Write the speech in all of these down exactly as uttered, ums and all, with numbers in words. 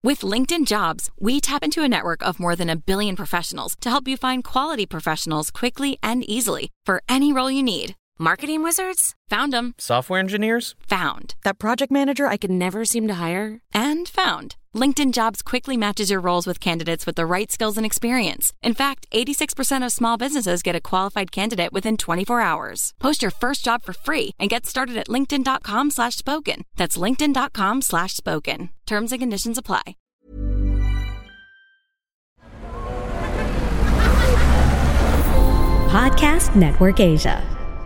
With LinkedIn Jobs, we tap into a network of more than a billion professionals to help you find quality professionals quickly and easily for any role you need. Marketing wizards? Found them. Software engineers? Found. That project manager I could never seem to hire? And found. LinkedIn Jobs quickly matches your roles with candidates with the right skills and experience. In fact, eighty-six percent of small businesses get a qualified candidate within twenty-four hours. Post your first job for free and get started at linkedin.com slash spoken. That's linkedin.com slash spoken. Terms and conditions apply. Podcast Network Asia.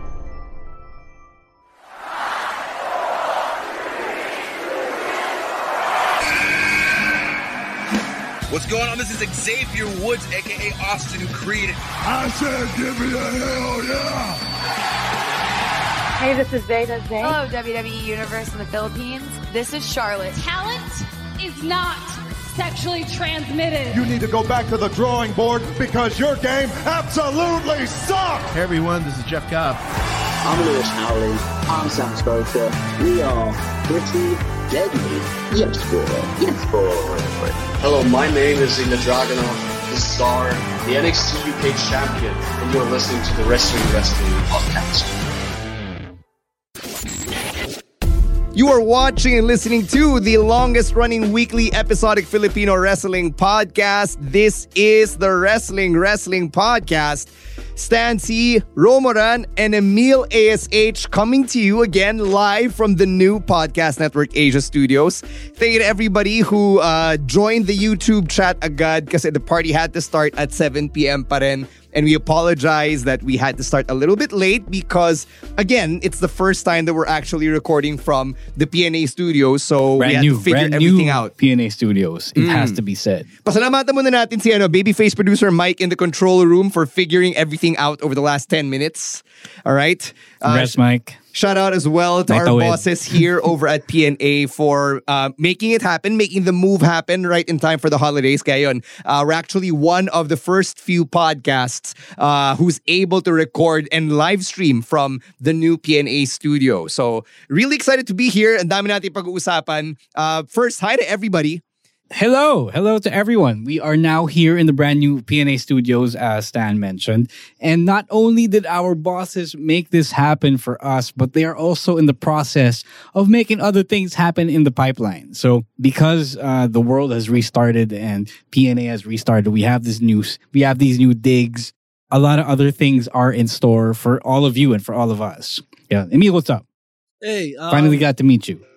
What's going on? This is Xavier Woods, a k a. Austin, who created... I said give me a hell yeah! Hey, this is Veda Zay. Hello, W W E Universe in the Philippines. This is Charlotte. Talent is not sexually transmitted. You need to go back to the drawing board because your game absolutely sucks! Hey everyone, this is Jeff Cobb. I'm Lewis Howley. I'm Sam Scotia. We are pretty deadly. Yes, boy. Yes, boy. Hello, my name is Ilya Dragunov, the star, the N X T U K champion, and you're listening to the Wrestling Wrestling Podcast. You are watching and listening to the longest-running weekly episodic Filipino wrestling podcast. This is the Wrestling Wrestling Podcast. Stan C, Romoran, and Emil A S H coming to you again live from the new Podcast Network Asia studios. Thank you to everybody who uh, joined the YouTube chat agad kasi the party had to start at seven p.m. pa rin. And we apologize that we had to start a little bit late because, again, it's the first time that we're actually recording from the P N A studios. So brand we had new, to figure brand everything new out. P N A studios. It Mm. has to be said. Pasalamatan muna natin si ano, babyface producer Mike in the control room for figuring everything out over the last ten minutes. All right? Congrats, uh, Mike. Shout out as well to Mike our Tawid. bosses here over at P N A for uh, making it happen, making the move happen right in time for the holidays. Kaya yun, uh, we're actually one of the first few podcasts uh, who's able to record and live stream from the new P N A studio. So really excited to be here. Ang dami natin pag-uusapan. Uh, first, hi to everybody. Hello, hello to everyone. We are now here in the brand new P N A studios, as Stan mentioned. And not only did our bosses make this happen for us, but they are also in the process of making other things happen in the pipeline. So because uh, the world has restarted and P N A has restarted, we have this news, we have these new digs. A lot of other things are in store for all of you and for all of us. Yeah, Emil, what's up? Hey, um, finally got to meet you.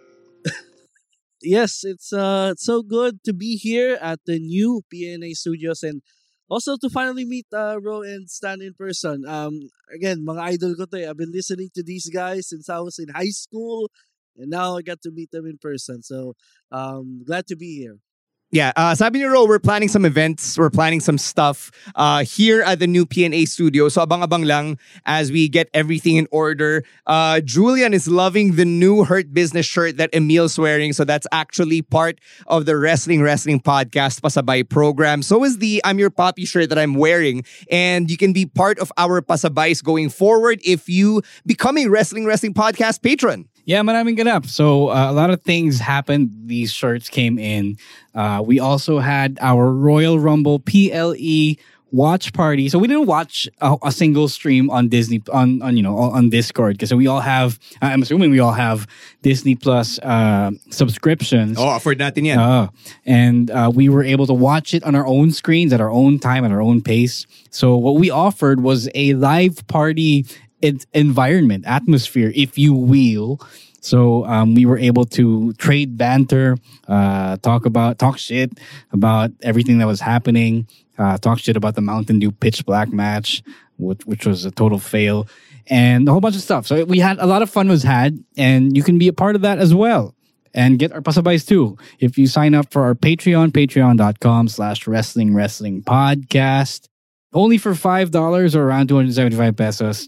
Yes, it's uh it's so good to be here at the new P N A studios and also to finally meet uh, Ro and Stan in person. Um, again, mga idol ko to eh. I've been listening to these guys since I was in high school and now I got to meet them in person. So, um, glad to be here. Yeah, uh, sabi ni Ro, we're planning some events, we're planning some stuff uh, here at the new P N A studio. So abang-abang lang as we get everything in order. Uh, Julian is loving the new Hurt Business shirt that Emil's wearing. So that's actually part of the Wrestling Wrestling Podcast Pasabay program. So is the I'm Your Papi shirt that I'm wearing. And you can be part of our Pasabays going forward if you become a Wrestling Wrestling Podcast patron. Yeah, maraming ganap. So uh, a lot of things happened. These shirts came in. Uh, we also had our Royal Rumble P L E watch party. So we didn't watch a, a single stream on Disney on, on you know on Discord because we all have. I'm assuming we all have Disney Plus uh, subscriptions. Oh, afford natin yan. Uh, and uh, we were able to watch it on our own screens at our own time at our own pace. So what we offered was a live party environment, atmosphere, if you will. So um, we were able to trade banter, uh, talk about, talk shit about everything that was happening, uh, talk shit about the Mountain Dew Pitch Black match, which, which was a total fail, and a whole bunch of stuff. So we had a lot of fun was had, and you can be a part of that as well. And get our pasabays too. If you sign up for our Patreon, patreon.com slash wrestling wrestling podcast, only for five dollars or around two hundred seventy-five pesos.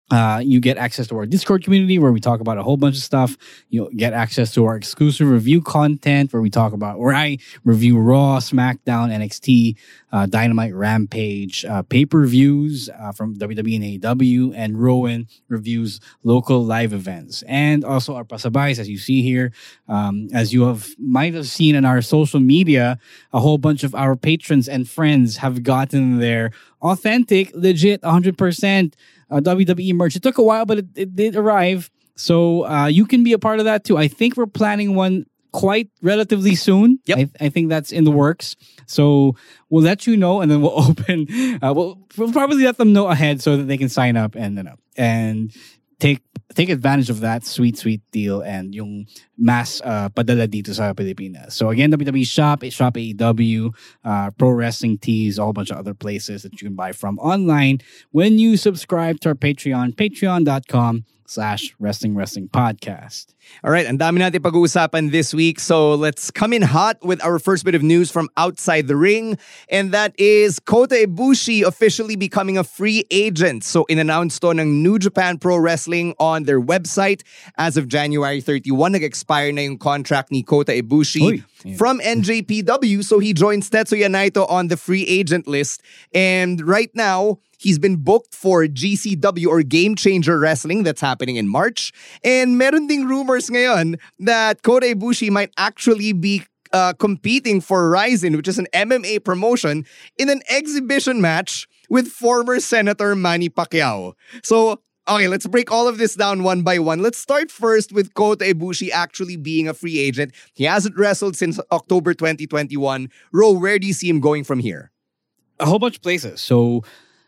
Uh, you get access to our Discord community where we talk about a whole bunch of stuff. You'll get access to our exclusive review content where we talk about, where I review Raw, SmackDown, N X T, uh, Dynamite, Rampage, uh, pay-per-views uh, from W W E and A E W, and Rowan reviews local live events. And also our pasabais, as you see here. Um, as you have might have seen in our social media, a whole bunch of our patrons and friends have gotten their authentic, legit, one hundred percent Uh, W W E merch. It took a while, but it, it did arrive. So uh, you can be a part of that too. I think we're planning one quite relatively soon. Yep. I, I think that's in the works. So we'll let you know, and then we'll open. Uh, we'll, we'll probably let them know ahead so that they can sign up and you know, and take take advantage of that sweet, sweet deal and yung mass uh, padala dito sa Pilipinas. So again, W W E Shop, Shop A E W, uh, Pro Wrestling Tees, a whole bunch of other places that you can buy from online when you subscribe to our Patreon, patreon.com slash wrestling wrestling podcast. All right, ang dami natin pag-uusapan this week. So let's come in hot with our first bit of news from outside the ring. And that is Kota Ibushi officially becoming a free agent. So in-announce to ng New Japan Pro Wrestling on their website. As of January thirty-first, nag-expire na yung contract ni Kota Ibushi Oy, yeah. from N J P W. So he joins Tetsuya Naito on the free agent list. And right now, he's been booked for G C W or Game Changer Wrestling that's happening in March. And meron ding rumors ngayon that Kota Ibushi might actually be uh, competing for Rizin, which is an M M A promotion, in an exhibition match with former Senator Manny Pacquiao. So, okay, let's break all of this down one by one. Let's start first with Kota Ibushi actually being a free agent. He hasn't wrestled since October twenty twenty-one. Ro, where do you see him going from here? A whole bunch of places. So,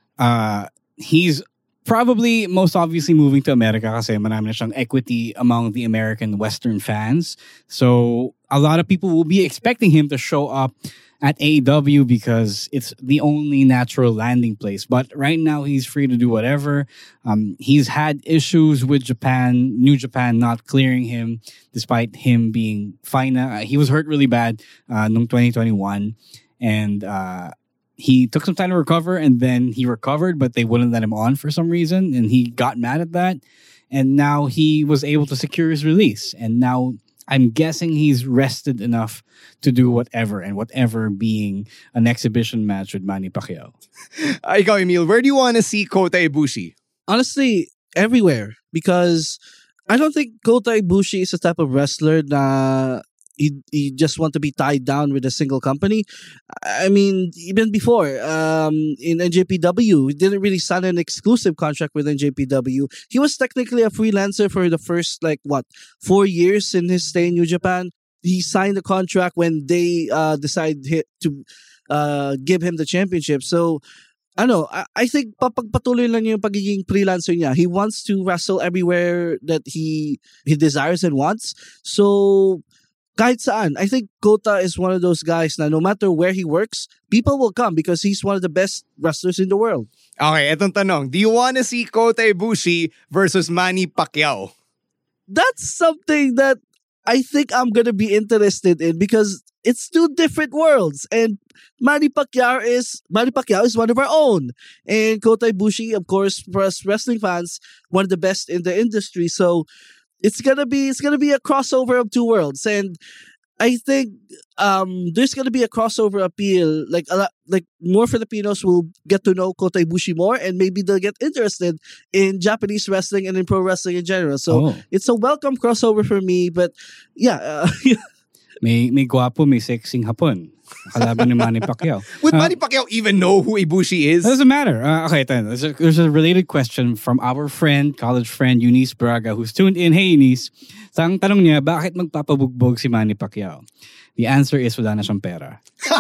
Uh, he's probably most obviously moving to America kasi marami na siyang equity among the American Western fans. So a lot of people will be expecting him to show up at A E W because it's the only natural landing place. But right now he's free to do whatever. Um, he's had issues with Japan, New Japan not clearing him despite him being fine. Uh, he was hurt really bad uh, noong twenty twenty-one. And uh, he took some time to recover, and then he recovered, but they wouldn't let him on for some reason, and he got mad at that. And now he was able to secure his release. And now I'm guessing he's rested enough to do whatever, and whatever being an exhibition match with Manny Pacquiao. Ikaw, Emil, where do you want to see Kota Ibushi? Honestly, everywhere. Because I don't think Kota Ibushi is the type of wrestler na He, he just want to be tied down with a single company. I mean, even before, um, in N J P W, he didn't really sign an exclusive contract with N J P W. He was technically a freelancer for the first, like, what, four years in his stay in New Japan. He signed the contract when they uh, decided to uh, give him the championship. So, ano, I, I think papagpatuloy lang yung pagiging freelancer niya. He wants to wrestle everywhere that he he desires and wants. So, kahit saan. I think Kota is one of those guys na no matter where he works, people will come because he's one of the best wrestlers in the world. Okay, etong tanong. Do you want to see Kota Ibushi versus Manny Pacquiao? That's something that I think I'm gonna be interested in because it's two different worlds. And Manny Pacquiao is Manny Pacquiao is one of our own. And Kota Ibushi, of course, for us wrestling fans, one of the best in the industry. So It's gonna be it's gonna be a crossover of two worlds, and I think um, there's gonna be a crossover appeal. Like a lot, like more Filipinos will get to know Kota Ibushi more, and maybe they'll get interested in Japanese wrestling and in pro wrestling in general. So Oh. it's a welcome crossover for me. But yeah, uh, May, may guwapo, may sexing hapon. Kalaban ni Manny Pacquiao. Would Uh, Manny Pacquiao even know who Ibushi is? It doesn't matter. Uh, okay, then, there's a, there's a related question from our friend, college friend, Eunice Braga, who's tuned in. Hey, Eunice. So, ang tanong niya, bakit magpapabugbog si Manny Pacquiao? The answer is wala na siyang pera.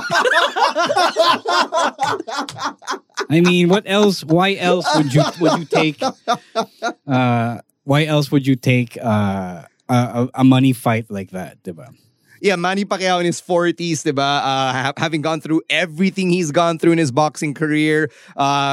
I mean, what else? Why else would you would you take? Uh, why else would you take uh, a, a money fight like that, diba? Yeah, Manny Pacquiao in his forties, diba? Uh, ha- having gone through everything he's gone through in his boxing career. Uh,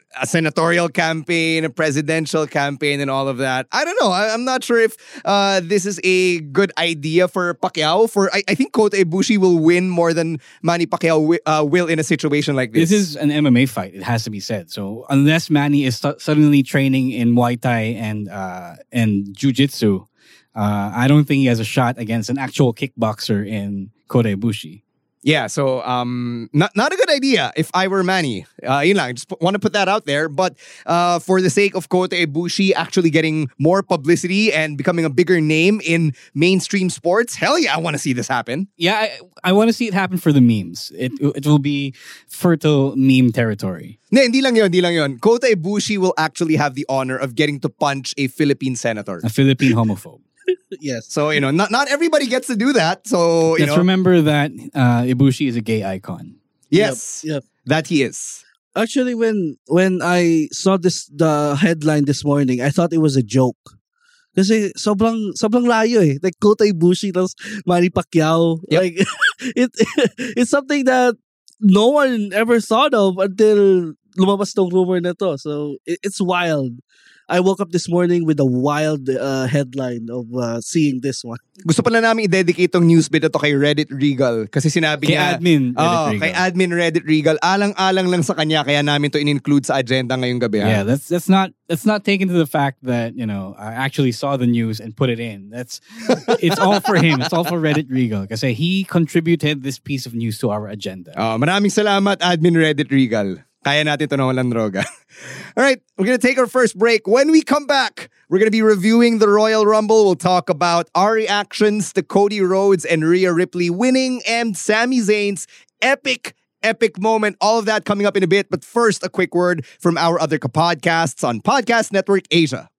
a senatorial campaign, a presidential campaign, and all of that. I don't know. I, I'm not sure if uh, this is a good idea for Pacquiao. For I, I think Kota Ibushi will win more than Manny Pacquiao wi- uh, will in a situation like this. This is an M M A fight. It has to be said. So unless Manny is st- suddenly training in Muay Thai and uh, and Jiu-Jitsu, uh, I don't think he has a shot against an actual kickboxer in Kota Ibushi. Yeah, so um, not not a good idea if I were Manny. Uh, yun lang, just p- want to put that out there. But uh, for the sake of Kota Ibushi actually getting more publicity and becoming a bigger name in mainstream sports, hell yeah, I want to see this happen. Yeah, I, I want to see it happen for the memes. It it will be fertile meme territory. Ne, hindi lang yun, hindi lang yun. Kota Ibushi will actually have the honor of getting to punch a Philippine senator. A Philippine homophobe. Yes. So, you know, not not everybody gets to do that. So, you Let's know. remember that uh, Ibushi is a gay icon. Yes. Yep, yep. That he is. Actually, when when I saw this the headline this morning, I thought it was a joke. Kasi sobrang sobrang layo eh. Like Kota Ibushi tapos Manny Pacquiao. Yep. Like it it's something that no one ever thought of until lumabas tong rumor na to. So it, it's wild. I woke up this morning with a wild uh, headline of uh, seeing this one. Gusto pala namin i-dedicate tong news bit ito kay Reddit Regal. Kasi sinabi Kay niya... admin Reddit oh, Regal. Kay admin Reddit Regal. Alang-alang lang sa kanya kaya namin to in-include sa agenda ngayong gabi. Yeah, that's that's not that's not taken to the fact that, you know, I actually saw the news and put it in. That's it's all for him. It's all for Reddit Regal kasi he contributed this piece of news to our agenda. Oh, maraming salamat admin Reddit Regal. Kaya natin ito ng walang droga. All right, we're going to take our first break. When we come back, we're going to be reviewing the Royal Rumble. We'll talk about our reactions to Cody Rhodes and Rhea Ripley winning and Sami Zayn's epic, epic moment. All of that coming up in a bit. But first, a quick word from our other podcasts on Podcast Network Asia.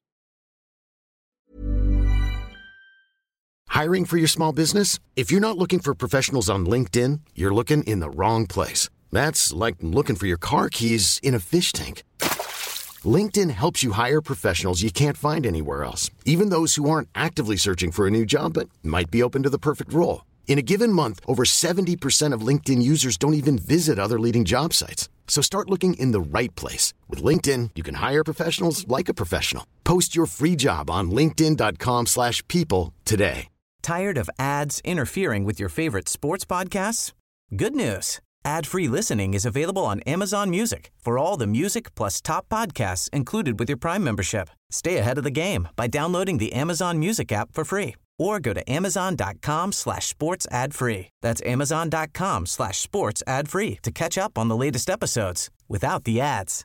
Hiring for your small business? If you're not looking for professionals on LinkedIn, you're looking in the wrong place. That's like looking for your car keys in a fish tank. LinkedIn helps you hire professionals you can't find anywhere else, even those who aren't actively searching for a new job but might be open to the perfect role. In a given month, over seventy percent of LinkedIn users don't even visit other leading job sites. So start looking in the right place. With LinkedIn, you can hire professionals like a professional. Post your free job on linkedin.com slash people today. Tired of ads interfering with your favorite sports podcasts? Good news. Ad-free listening is available on Amazon Music for all the music plus top podcasts included with your Prime membership. Stay ahead of the game by downloading the Amazon Music app for free or go to amazon.com slash sports ad free. That's amazon.com slash sports ad free to catch up on the latest episodes without the ads.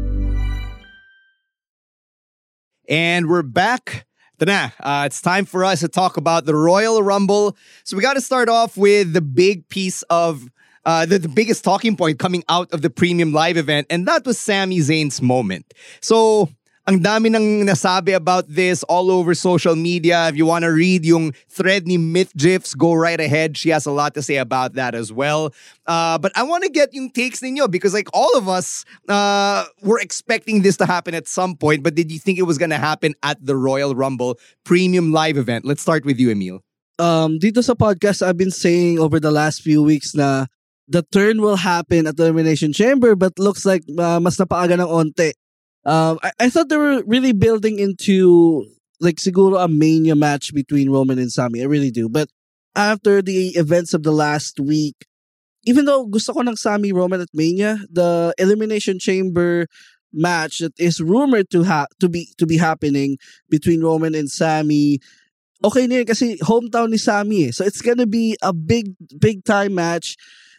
And we're back. Ito na, uh, it's time for us to talk about the Royal Rumble. So we got to start off with the big piece of Uh, the, the biggest talking point coming out of the Premium Live event, and that was Sami Zayn's moment. So, ang dami nang nasabi about this all over social media. If you want to read yung thread ni Myth GIFs, go right ahead. She has a lot to say about that as well. Uh, but I want to get yung takes ninyo because like all of us uh, were expecting this to happen at some point, but did you think it was going to happen at the Royal Rumble Premium Live event? Let's start with you, Emil. Um, dito sa podcast, I've been saying over the last few weeks na the turn will happen at the Elimination Chamber, but looks like uh, mas napaaga ng onte. Um, I, I thought they were really building into like siguro a Mania match between Roman and Sami. I really do. But after the events of the last week, even though gusto ko ng Sami Roman at Mania, the Elimination Chamber match that is rumored to ha- to be to be happening between Roman and Sami, okay na yun kasi hometown ni Sami eh. So it's gonna be a big big time match.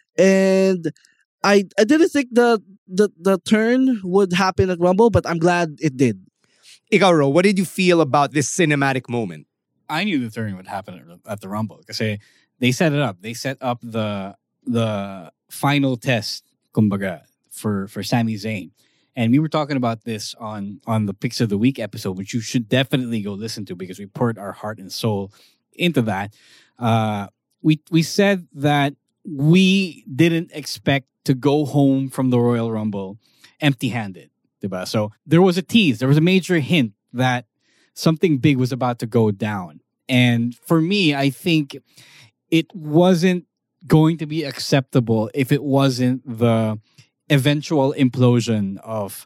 And I I didn't think the, the the turn would happen at Rumble, but I'm glad it did. Ikaw, Ro, what did you feel about this cinematic moment? I knew the turn would happen at, at the Rumble because they set it up. They set up the the final test, kumbaga, for for Sami Zayn. And we were talking about this on, on the Picks of the Week episode, which you should definitely go listen to because we poured our heart and soul into that. Uh, we we said that we didn't expect to go home from the Royal Rumble empty-handed. Diba? So there was a tease. There was a major hint that something big was about to go down. And for me, I think it wasn't going to be acceptable if it wasn't the eventual implosion of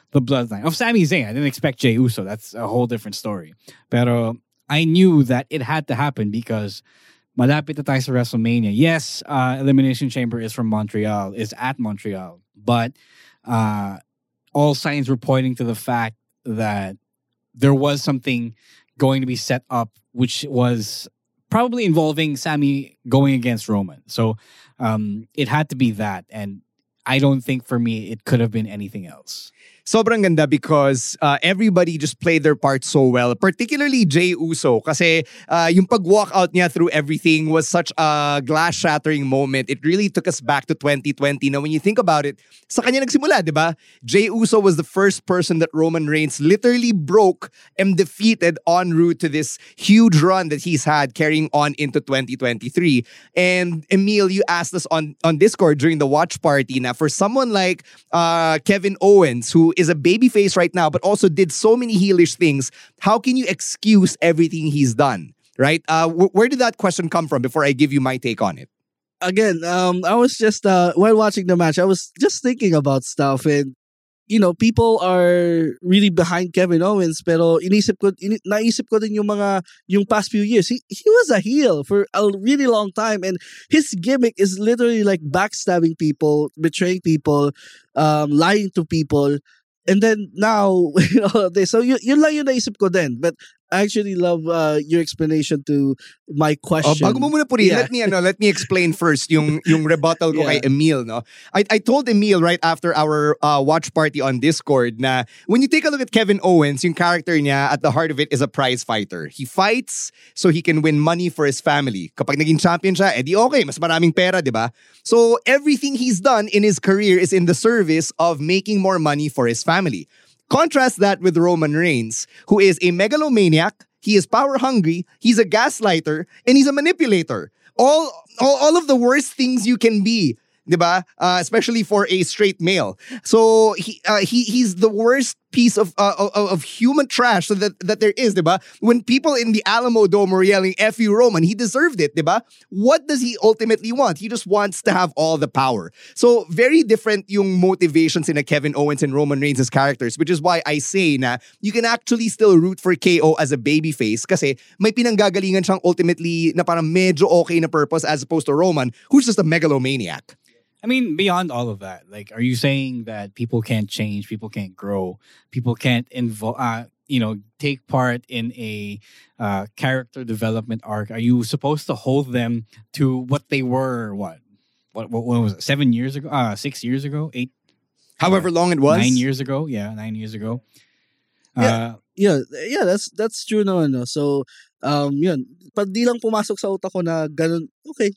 the bloodline. Of Sami Zayn, I didn't expect Jey Uso. That's a whole different story. Pero I knew that it had to happen because malapit na tayo sa WrestleMania. Yes, uh, Elimination Chamber is from Montreal, is at Montreal. But uh, all signs were pointing to the fact that there was something going to be set up, which was probably involving Sami going against Roman. So um, it had to be that. And I don't think for me it could have been anything else. Sobrang ganda because uh, everybody just played their part so well. Particularly Jey Uso. Kasi uh, yung pag-walk out niya through everything was such a glass-shattering moment. It really took us back to twenty twenty. Now, when you think about it, sa kanya nagsimula, di ba? Jey Uso was the first person that Roman Reigns literally broke and defeated en route to this huge run that he's had carrying on into twenty twenty-three. And Emil, you asked us on, on Discord during the watch party na for someone like uh, Kevin Owens, who is a babyface right now, but also did so many heelish things. How can you excuse everything he's done? Right? Uh, wh- where did that question come from before I give you my take on it? Again, um, I was just, uh, while watching the match, I was just thinking about stuff and, you know, people are really behind Kevin Owens pero inisip ko, in, naisip ko din yung mga, yung past few years. He, he was a heel for a really long time and his gimmick is literally like backstabbing people, betraying people, um, lying to people. And then now, you know, they, so yun, yun lang yung naisip ko din. But I actually love uh, your explanation to my question. Oh, bago mo muna puri, yeah. let me ano, let me explain first yung yung rebuttal ko yeah. kay Emil, no. I I told Emil right after our uh, watch party on Discord na when you take a look at Kevin Owens, yung character niya at the heart of it is a prize fighter. He fights so he can win money for his family. Kapag naging champion siya, edi okay, mas maraming pera, di ba? So everything he's done in his career is in the service of making more money for his family. Contrast that with Roman Reigns, who is a megalomaniac, he is power hungry, he's a gaslighter, and he's a manipulator. All, all, all of the worst things you can be, diba? Uh, especially for a straight male. So he, uh, he he's the worst piece of uh, of, of human trash that that there is, diba? When people in the Alamo Dome were yelling "F you Roman," he deserved it, diba? What does he ultimately want? He just wants to have all the power. So very different yung motivations in a Kevin Owens and Roman Reigns' characters, which is why I say na you can actually still root for K O as a babyface kasi may pinanggagalingan siyang ultimately na parang medyo okay na purpose as opposed to Roman, who's just a megalomaniac. I mean, beyond all of that, like, are you saying that people can't change, people can't grow, people can't involve, uh, you know, take part in a uh, character development arc? Are you supposed to hold them to what they were? What? What? What, what was it? Seven years ago? Uh, six years ago? Eight? However uh, long it was. Nine years ago? Yeah, nine years ago. Uh, yeah, yeah, yeah. That's that's true, no, no. So, um, yun. Pag di lang pumasok sa utak ko na ganun, okay,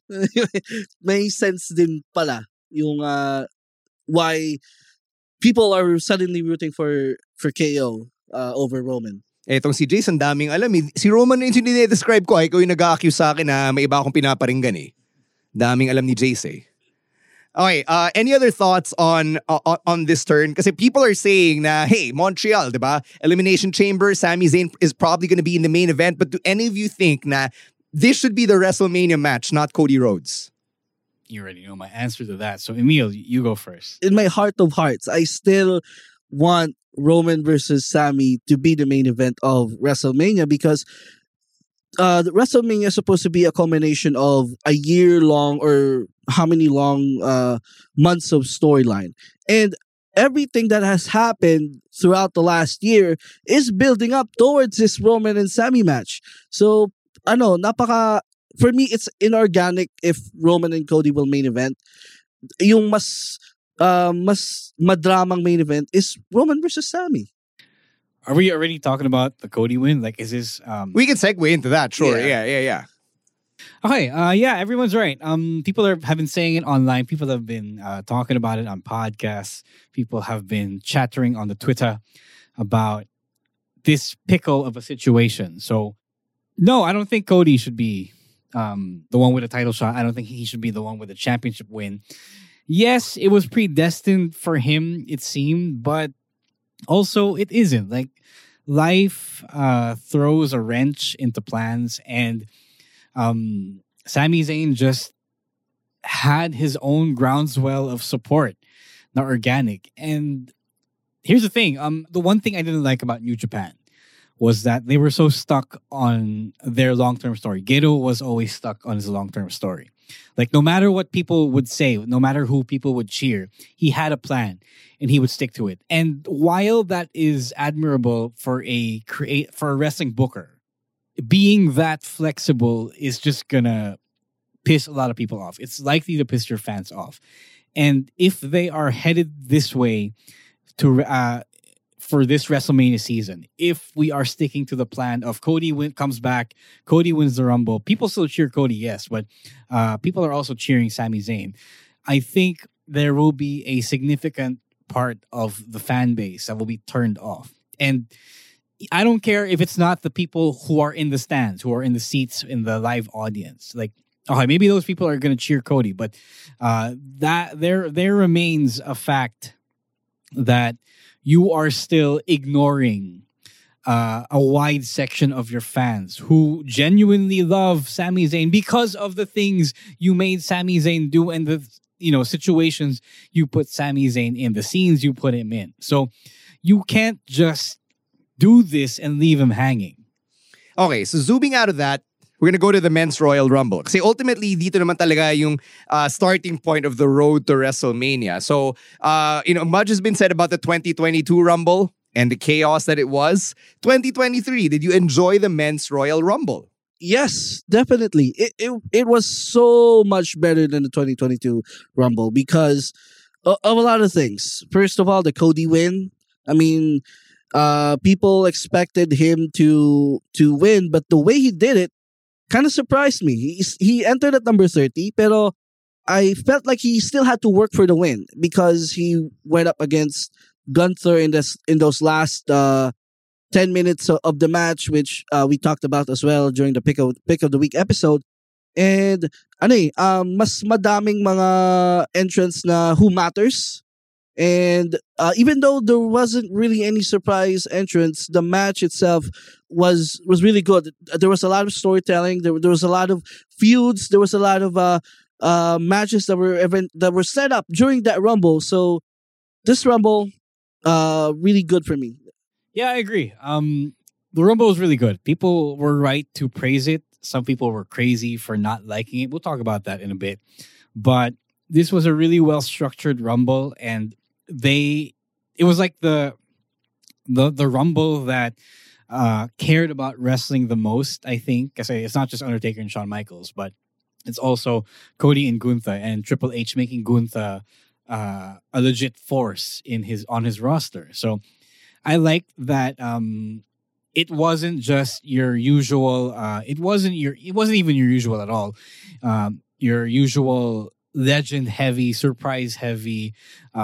may sense din pala. Yung uh, why people are suddenly rooting for for K O uh, over Roman. Etong si Jason, daming alam. Eh. Si Roman Reigns yung dinedescribe ko. Ikaw yung nag-accuse sa akin na may iba akong pinaparinggan eh. Daming alam ni Jace eh. Okay, uh, any other thoughts on uh, on this turn? Kasi people are saying na, hey, Montreal, diba? Elimination Chamber, Sami Zayn is probably going to be in the main event. But do any of you think na this should be the WrestleMania match, not Cody Rhodes? You already know my answer to that. So, Emil, you go first. In my heart of hearts, I still want Roman versus Sami to be the main event of WrestleMania because uh, the WrestleMania is supposed to be a culmination of a year-long or how many long uh, months of storyline. And everything that has happened throughout the last year is building up towards this Roman and Sami match. So, ano, napaka... For me, it's inorganic if Roman and Cody will main event. Yung mas uh, mas madramang main event is Roman versus Sami. Are we already talking about the Cody win? Like, is this... Um... We can segue into that, sure. Yeah, yeah, yeah. yeah. Okay, uh, yeah, everyone's right. Um, people are, have been saying it online. People have been uh, talking about it on podcasts. People have been chattering on the Twitter about this pickle of a situation. So, no, I don't think Cody should be... Um, the one with a title shot. I don't think he should be the one with a championship win. Yes, it was predestined for him, it seemed, but also it isn't. Like, life uh, throws a wrench into plans, and um, Sami Zayn just had his own groundswell of support, not organic. And here's the thing. Um, the one thing I didn't like about New Japan was that they were so stuck on their long-term story. Gedo was always stuck on his long-term story. Like, no matter what people would say, no matter who people would cheer, he had a plan and he would stick to it. And while that is admirable for a create for a wrestling booker, being that flexible is just gonna piss a lot of people off. It's likely to piss your fans off. And if they are headed this way to uh, for this WrestleMania season, if we are sticking to the plan of Cody win, comes back, Cody wins the Rumble, people still cheer Cody, yes, but uh, people are also cheering Sami Zayn. I think there will be a significant part of the fan base that will be turned off. And I don't care if it's not the people who are in the stands, who are in the seats in the live audience. Like, okay, maybe those people are going to cheer Cody, but uh, that there there remains a fact that you are still ignoring uh, a wide section of your fans who genuinely love Sami Zayn because of the things you made Sami Zayn do and the you know situations you put Sami Zayn in, the scenes you put him in. So you can't just do this and leave him hanging. Okay, so zooming out of that, we're gonna go to the Men's Royal Rumble. Kasi ultimately, dito naman talaga yung uh, starting point of the road to WrestleMania. So, uh, you know, much has been said about the twenty twenty-two Rumble and the chaos that it was. twenty twenty-three, did you enjoy the Men's Royal Rumble? Yes, definitely. It it, it was so much better than the twenty twenty-two Rumble because of, of a lot of things. First of all, the Cody win. I mean, uh, people expected him to to win, but the way he did it kind of surprised me. He, he entered at number thirty, pero I felt like he still had to work for the win because he went up against Gunther in this in those last uh, ten minutes of the match, which uh, we talked about as well during the pick of pick of the week episode. And ano eh, um, mas madaming mga entrants na who matters. And uh, even though there wasn't really any surprise entrance, the match itself was was really good. There was a lot of storytelling. There, there was a lot of feuds. There was a lot of uh, uh, matches that were event, that were set up during that Rumble. So this Rumble, uh, really good for me. Yeah, I agree. Um, the Rumble was really good. People were right to praise it. Some people were crazy for not liking it. We'll talk about that in a bit. But this was a really well-structured Rumble, and they it was like the the the Rumble that uh cared about wrestling the most, I think. I say it's not just Undertaker and Shawn Michaels, but it's also Cody and Gunther and Triple H making Gunther uh a legit force in his on his roster. So I liked that um it wasn't just your usual uh it wasn't your it wasn't even your usual at all. Um your usual legend heavy, surprise heavy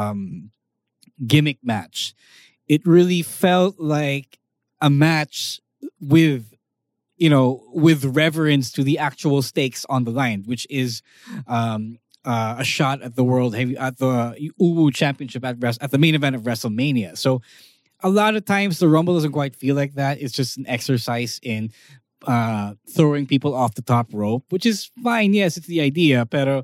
um gimmick match. It really felt like a match with you know with reverence to the actual stakes on the line, which is um uh, a shot at the world heavy at the U W Championship at Res- at the main event of WrestleMania. So a lot of times the Rumble doesn't quite feel like that. It's just an exercise in uh throwing people off the top rope, which is fine. Yes, it's the idea, pero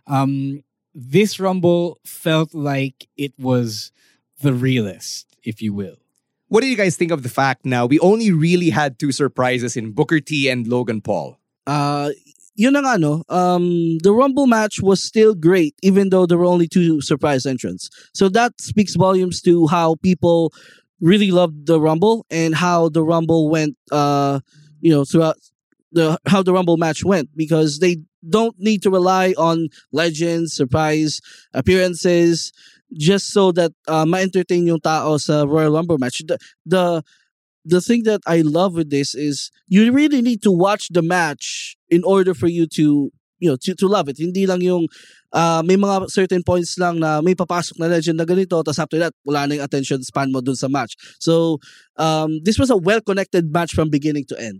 um this Rumble felt like it was the realist, if you will. What do you guys think of the fact now we only really had two surprises in Booker T and Logan Paul? Uh, yun na nga, no? Um, the Rumble match was still great, even though there were only two surprise entrants. So that speaks volumes to how people really loved the Rumble and how the Rumble went, uh, you know, throughout the how the Rumble match went, because they don't need to rely on legends, surprise appearances, just so that uh, ma-entertain yung tao sa Royal Rumble match. The, the the thing that I love with this is you really need to watch the match in order for you to you know to, to love it. Hindi lang yung uh, may mga certain points lang na may papasok na legend na ganito, tapos after that wala na yung attention span mo dun sa match. So um, this was a well-connected match from beginning to end.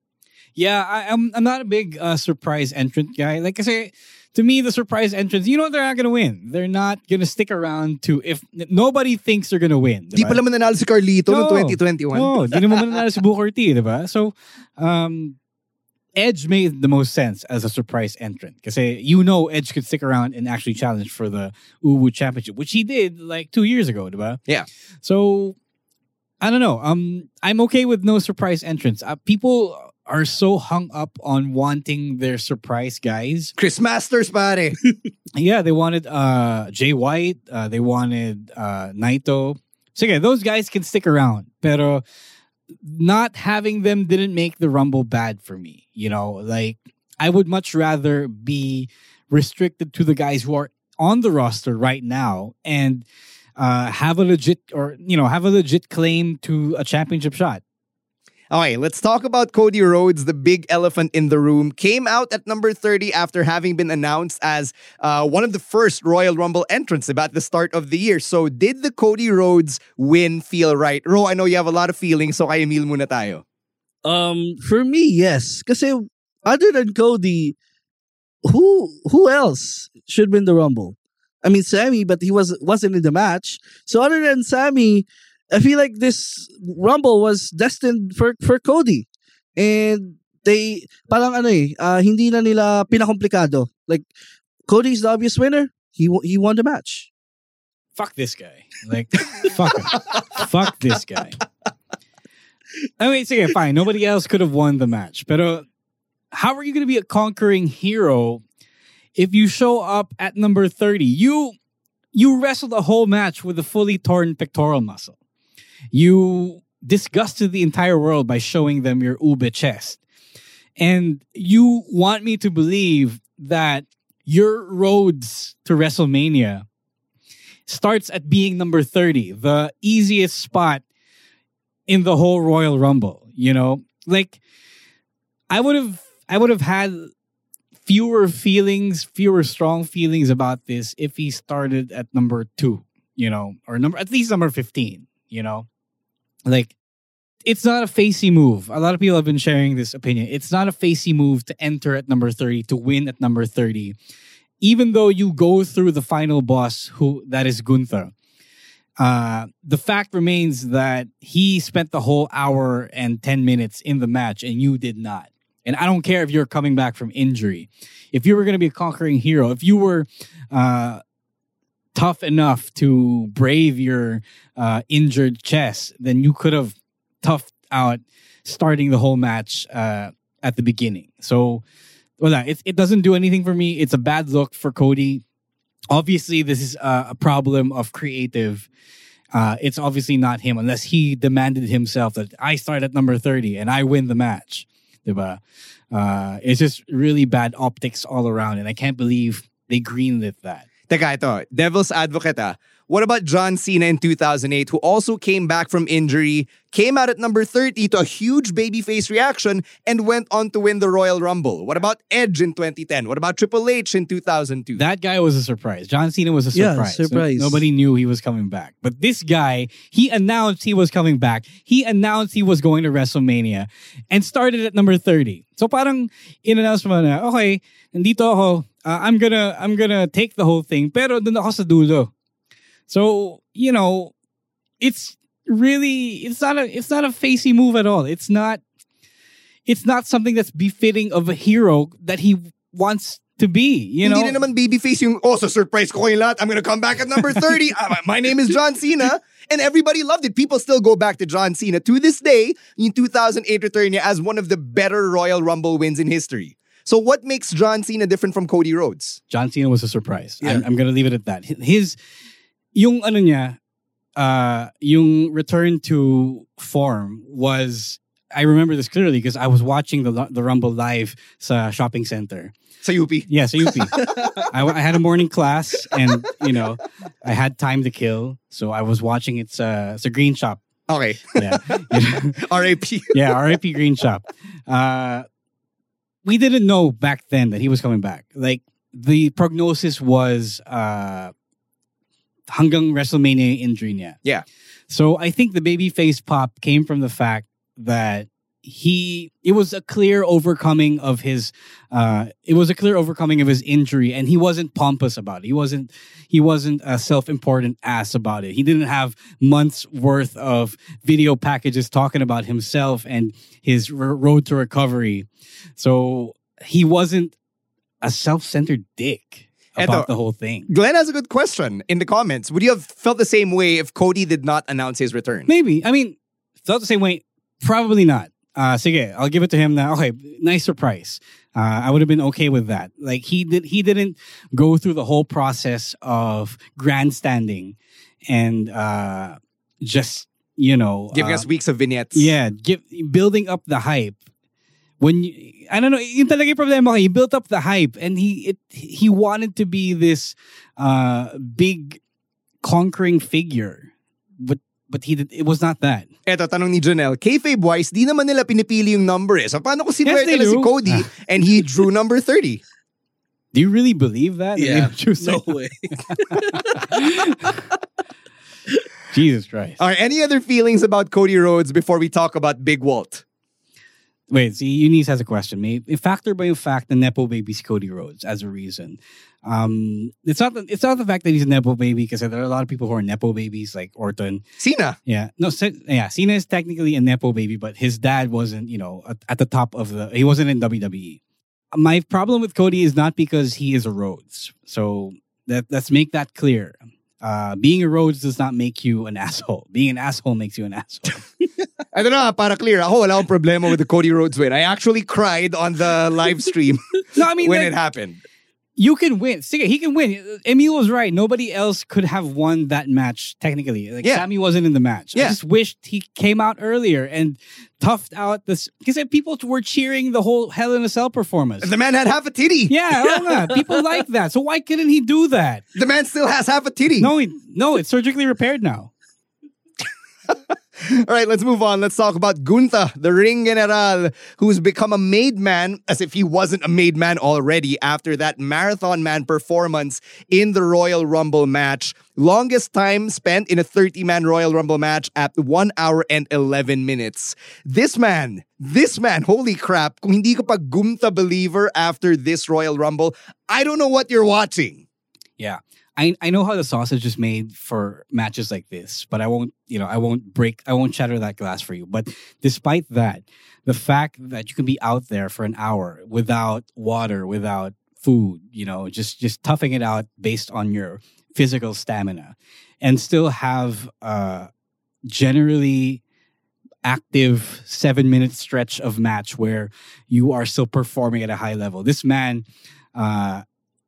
Yeah, I, I'm I'm not a big uh, surprise entrant guy. Like I say, to me, the surprise entrants, you know they're not gonna win. They're not gonna stick around to if nobody thinks they're gonna win. Di pa naman nanalo si Carlito no, noong twenty twenty-one. No, di naman nanalo si Booker T, diba? So, um, Edge made the most sense as a surprise entrant. Because you know Edge could stick around and actually challenge for the Uwu Championship, which he did like two years ago, diba? Yeah. So, I don't know. Um, I'm okay with no surprise entrants. Uh, people are so hung up on wanting their surprise guys. Chris Masters, pare. Yeah, they wanted uh, Jay White. Uh, they wanted uh, Naito. So, yeah, those guys can stick around. Pero not having them didn't make the Rumble bad for me. You know, like, I would much rather be restricted to the guys who are on the roster right now and uh, have a legit, or, you know, have a legit claim to a championship shot. Okay, let's talk about Cody Rhodes, the big elephant in the room. Came out at number thirty after having been announced as uh, one of the first Royal Rumble entrants at the start of the year. So did the Cody Rhodes win feel right? Ro, I know you have a lot of feelings, so kay Emil muna tayo. Um, for me, yes. Kasi other than Cody, who who else should win the Rumble? I mean, Sammy, but he was, wasn't in the match. So other than Sammy, I feel like this Rumble was destined for for Cody. And they, parang ano eh, uh, hindi na nila pinakomplikado. Like, Cody's the obvious winner. He he won the match. Fuck this guy. Like, fuck him. Fuck this guy. I mean, sige, fine. Nobody else could have won the match. But how are you going to be a conquering hero if you show up at number thirty? You, you wrestled a whole match with a fully torn pectoral muscle. You disgusted the entire world by showing them your ube chest. And you want me to believe that your roads to WrestleMania starts at being number thirty, the easiest spot in the whole Royal Rumble, you know? Like, I would have I would have had fewer feelings, fewer strong feelings about this if he started at number two, you know, or number at least number fifteen, you know? Like, it's not a facey move. A lot of people have been sharing this opinion. It's not a facey move to enter at number thirty, to win at number thirty, even though you go through the final boss, who that is Gunther. Uh, the fact remains that he spent the whole hour and ten minutes in the match and you did not. And I don't care if you're coming back from injury. If you were going to be a conquering hero, if you were uh, tough enough to brave your uh, injured chest, then you could have toughed out starting the whole match uh, at the beginning. So, well, it, it doesn't do anything for me. It's a bad look for Cody. Obviously, this is a, a problem of creative. Uh, it's obviously not him unless he demanded himself that I start at number thirty and I win the match. Diba? Uh, it's just really bad optics all around, and I can't believe they greenlit that. Teka, ito, devil's advocate ah. What about John Cena in two thousand eight, who also came back from injury, came out at number thirty to a huge babyface reaction, and went on to win the Royal Rumble? What about Edge in twenty ten? What about Triple H in two thousand two? That guy was a surprise. John Cena was a surprise. Yeah, surprise. No- nobody knew he was coming back. But this guy, he announced he was coming back. He announced he was going to WrestleMania and started at number thirty. So parang in-announce mo na, okay, nandito ako, uh, I'm gonna I'm gonna take the whole thing, pero dun ako sa dulo. So, you know, it's really, it's not a, it's not a facey move at all. It's not, it's not something that's befitting of a hero that he wants to be, you know? Hindi na naman babyface yung, oh, so surprise ko kayo lahat. I'm gonna come back at number thirty. uh, my name is John Cena. And everybody loved it. People still go back to John Cena to this day in two thousand eight return niya as one of the better Royal Rumble wins in history. So what makes John Cena different from Cody Rhodes? John Cena was a surprise. Yeah. I'm, I'm gonna leave it at that. His, yung ano niya, uh, yung return to form was, I remember this clearly because I was watching the the Rumble live sa shopping center. Sa U P? Yeah, sa U P. I, I had a morning class and, you know, I had time to kill. So I was watching it sa, sa Green Shop. Okay. Yeah. R I P Yeah, R I P Green Shop. Uh, we didn't know back then that he was coming back. Like, the prognosis was uh, hanggang WrestleMania injury niya. Yeah. So I think the babyface pop came from the fact that he it was a clear overcoming of his uh it was a clear overcoming of his injury, and he wasn't pompous about it. He wasn't he wasn't a self-important ass about it. He didn't have months worth of video packages talking about himself and his r- road to recovery. So he wasn't a self-centered dick about Eto, the whole thing. Glenn has a good question in the comments. Would you have felt the same way if Cody did not announce his return? Maybe. I mean, felt the same way. Probably not. Uh, sige, I'll give it to him now. Okay, nice surprise. Uh, I would have been okay with that. Like he did, he didn't go through the whole process of grandstanding and uh, just you know giving uh, us weeks of vignettes. Yeah, give, building up the hype. When you, I don't know, yung talaga yung problema ko, he built up the hype, and he it, he wanted to be this uh, big conquering figure, but but he did, it was not that. Eto, tanong ni Janelle, kayfabe-wise, di naman nila pinipili yung number eh. So paano kung sinuwerte Yes, they nila si do. Cody and he drew number thirty? Do you really believe that? Yeah, Choose no it? way. Jesus Christ. All right, any other feelings about Cody Rhodes before we talk about Big Walt? Wait, see, Eunice has a question. May factor by yung fact na Nepo baby si Cody Rhodes as a reason. Um, it's not the, it's not the fact that he's a Nepo baby, because there are a lot of people who are Nepo babies, like Orton. Cena. Yeah. No, C- yeah, Cena is technically a Nepo baby, but his dad wasn't, you know, at, at the top of the, he wasn't in W W E. My problem with Cody is not because he is a Rhodes. So that let's make that clear. Uh, being a Rhodes does not make you an asshole. Being an asshole makes you an asshole. I don't know, para clear. Ako wala akong problema with the Cody Rhodes win. I actually cried on the live stream no, I mean, when like, it happened. You can win. Sige, he can win. Emil was right. Nobody else could have won that match, technically. Like, yeah. Sammy wasn't in the match. Yeah. I just wished he came out earlier and toughed out this. Because people were cheering the whole Hell in a Cell performance. The man had half a titty. Yeah, oo nga. People like that. So why couldn't he do that? The man still has half a titty. No, he, no, it's surgically repaired now. All right, let's move on. Let's talk about Gunther, the ring general, who's become a made man, as if he wasn't a made man already after that Marathon Man performance in the Royal Rumble match. Longest time spent in a thirty-man Royal Rumble match at one hour and eleven minutes. This man, this man, holy crap, kung hindi ka pa Gunther believer after this Royal Rumble, I don't know what you're watching. Yeah. I, I know how the sausage is made for matches like this, but I won't, you know, I won't break, I won't shatter that glass for you. But despite that, the fact that you can be out there for an hour without water, without food, you know, just, just toughing it out based on your physical stamina and still have a generally active seven minute stretch of match where you are still performing at a high level. This man, uh,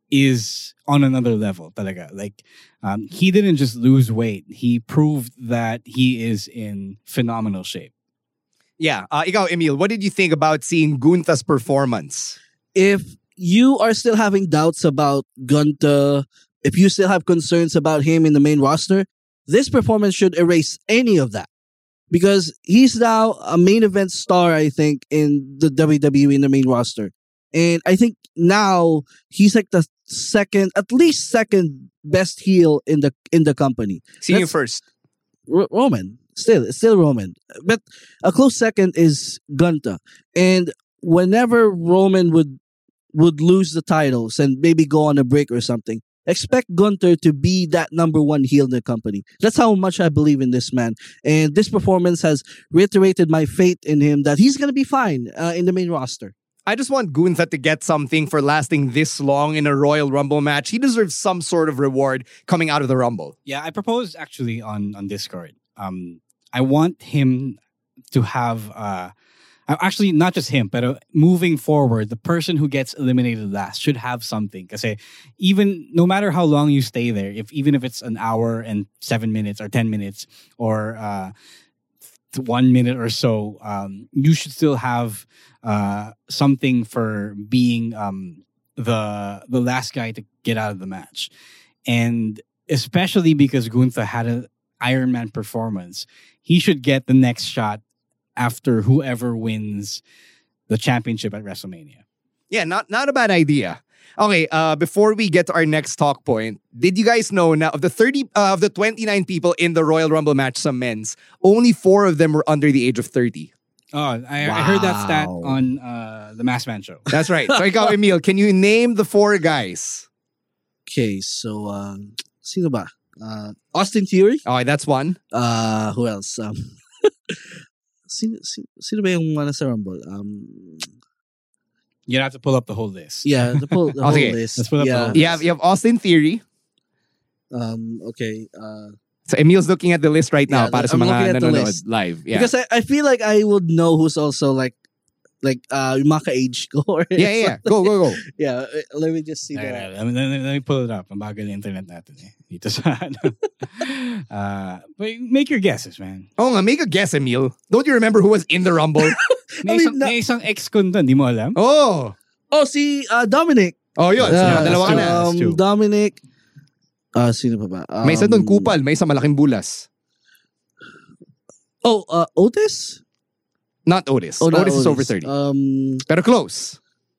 is on another level talaga. Like, um, he didn't just lose weight. He proved that he is in phenomenal shape. Yeah. Uh, ikaw, Emil, what did you think about seeing Gunther's performance? If you are still having doubts about Gunther, if you still have concerns about him in the main roster, this performance should erase any of that. Because he's now a main event star, I think, in the W W E in the main roster. And I think now he's like the second, at least second best heel in the in the company. See you first. R- Roman. Still, it's still Roman. But a close second is Gunther. And whenever Roman would would lose the titles and maybe go on a break or something, expect Gunther to be that number one heel in the company. That's how much I believe in this man. And this performance has reiterated my faith in him that he's going to be fine uh, in the main roster. I just want Gunther to get something for lasting this long in a Royal Rumble match. He deserves some sort of reward coming out of the Rumble. Yeah, I proposed actually on, on Discord. Um, I want him to have, uh, actually not just him, but uh, moving forward, the person who gets eliminated last should have something. Because even no matter how long you stay there, if even if it's an hour and seven minutes or ten minutes or uh, one minute or so, um, you should still have uh, something for being um, the the last guy to get out of the match. And especially because Gunther had an Iron Man performance, he should get the next shot after whoever wins the championship at WrestleMania. Yeah, not not a bad idea. Okay, uh, before we get to our next talk point, did you guys know now of the thirty uh, of the twenty-nine people in the Royal Rumble match, some men's, only four of them were under the age of thirty. Oh, I, wow. I heard that stat on uh, the Masked Man show. That's right. So ikaw, Emil, can you name the four guys? Okay, so um, sino ba? Uh, Austin Theory. Okay, that's one. Uh, who else? Um, sino, sino, sino ba yung mga nasa Rumble? Um, You'd have to pull up the whole list. Yeah, the, pull, the whole okay. list. Let's pull up yeah. the whole list. You have, you have Austin Theory. Um, okay. Uh, so Emil's looking at the list right now yeah, para sa I'm mga nanonood list. live. Yeah. Because I, I feel like I would know who's also like like uh yung mga ka-age ko. Or yeah, yeah, yeah. Go, go, go. Yeah, let me just see Right, that. right. Let, me, let, me, let me pull it up. Ang bagal ng internet natin eh. Dito sa ano. uh, but make your guesses, man. Oh nga, make a guess, Emil. Don't you remember who was in the Rumble? May, I mean, isang, na- may isang ex ko doon, di mo alam? Oh! Oh, si uh, Dominic. Oh, yun. Uh, Dalawa ka na. Um, Dominic. Uh, sino pa ba? Um, may isa doon, Kupal. May isa malaking bulas. Oh, uh, Otis? Not Otis. Oh, not Otis, Otis is over thirty. Um, Pero close.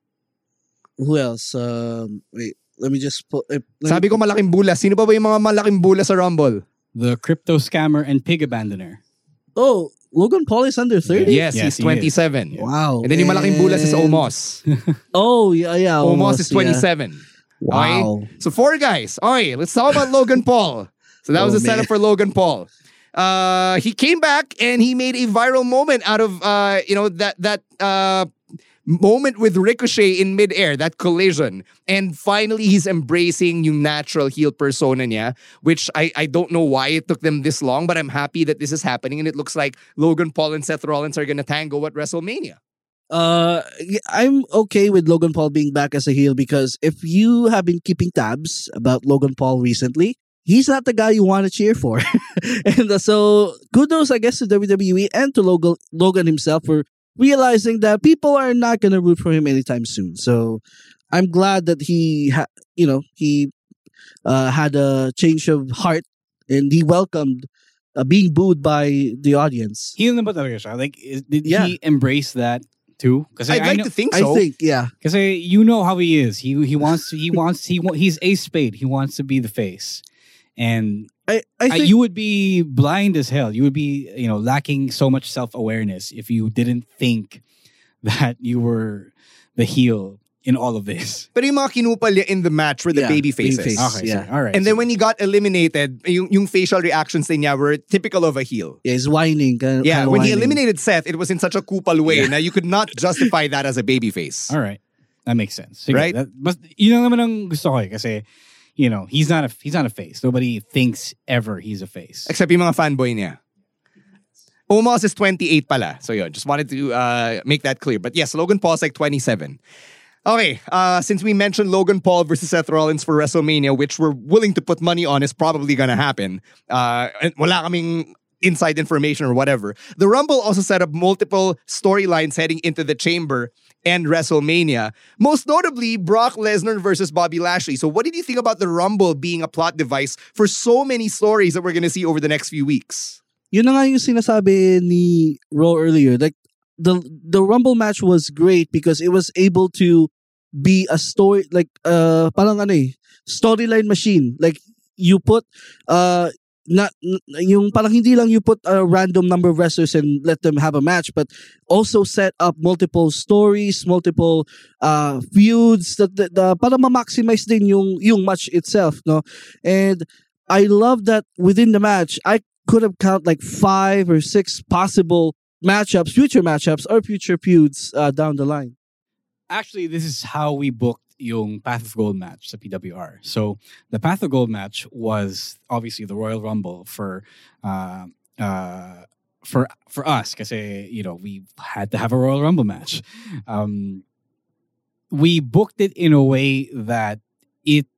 Who else? Um, wait, let me just put... Uh, Sabi ko malaking bulas. Sino pa ba yung mga malaking bulas sa Rumble? The crypto scammer and pig abandoner. Oh, Logan Paul is under thirty? Yes, yes he's he twenty-seven. is. Wow. And then yung malaking bulas is Omos. Oh, yeah, yeah. Omos almost, is twenty-seven. Yeah. Wow. Okay? So four guys. Okay, let's talk about Logan Paul. So that was Oh, the setup man. for Logan Paul. Uh, he came back and he made a viral moment out of uh, you know that that uh, moment with Ricochet in midair, that collision. And finally, he's embracing yung natural heel persona niya, which I, I don't know why it took them this long, but I'm happy that this is happening. And it looks like Logan Paul and Seth Rollins are going to tango at WrestleMania. Uh, I'm okay with Logan Paul being back as a heel because if you have been keeping tabs about Logan Paul recently, he's not the guy you want to cheer for. And uh, so kudos, I guess, to W W E and to Logan, Logan himself for realizing that people are not going to root for him anytime soon. So I'm glad that he, ha- you know, he uh, had a change of heart and he welcomed uh, being booed by the audience. Heel na ba talaga siya? Like, is, did Yeah. he embrace that too? Kasi I'd I like know, to think so. I think, yeah. Because you know how he is. He he wants to. He wants. He wa- he's Ace Spade. He wants to be the face, and I, I I, think you would be blind as hell. You would be, you know, lacking so much self awareness if you didn't think that you were the heel in all of this. Pero yung mga kinupal niya in the match were the Yeah, baby faces. babyface. Okay, Yeah. so, all right. And so- then when he got eliminated, yung, yung facial reactions niya were typical of a heel. yeah, he's whining. Kind Yeah, kind of when he whining. eliminated Seth, it was in such a kupal way Yeah. na you could not justify that as a babyface. all right, that makes sense. Sige, Right? That, but yun lang naman ang gusto ko eh, kasi you know he's not a he's not a face. Nobody thinks ever he's a face. Except yung mga fanboy niya. Omos is twenty-eight pala. So yun, just wanted to uh, make that clear. But yes, Logan Paul's like twenty-seven. Okay, uh, since we mentioned Logan Paul versus Seth Rollins for WrestleMania, which we're willing to put money on is probably gonna happen. Uh, and wala kaming inside information or whatever. The Rumble also set up multiple storylines heading into the Chamber and WrestleMania. Most notably, Brock Lesnar versus Bobby Lashley. So what did you think about the Rumble being a plot device for so many stories that we're gonna see over the next few weeks? Yun na nga yung sinasabi ni Ro earlier. Like, the the Rumble match was great because it was able to be a story, like, uh, parang ano eh, storyline machine. Like, you put, uh, not, yung parang hindi lang you put a random number of wrestlers and let them have a match, but also set up multiple stories, multiple uh, feuds, that, that, that para ma-maximize din yung, yung match itself, no? And I love that within the match, I could have count like five or six possible matchups, future matchups, or future feuds uh, down the line. Actually, this is how we booked yung Path of Gold match sa P W R. So the Path of Gold match was obviously the Royal Rumble for uh, uh, for for us kasi you know we had to have a Royal Rumble match. Um, we booked it in a way that it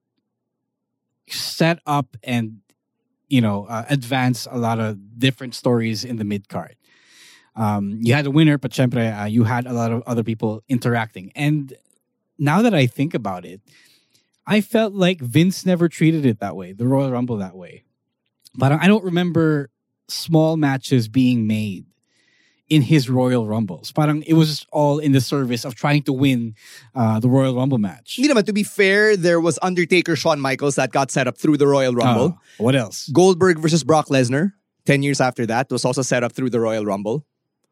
set up and you know uh, advanced a lot of different stories in the mid card. Um, you had a winner, but syempre, uh, you had a lot of other people interacting. And now that I think about it, I felt like Vince never treated it that way, the Royal Rumble that way. But I don't remember small matches being made in his Royal Rumbles. Parang it was all in the service of trying to win uh, the Royal Rumble match. Hindi naman, to be fair, there was Undertaker Shawn Michaels that got set up through the Royal Rumble. Oh, what else? Goldberg versus Brock Lesnar, ten years after that, was also set up through the Royal Rumble.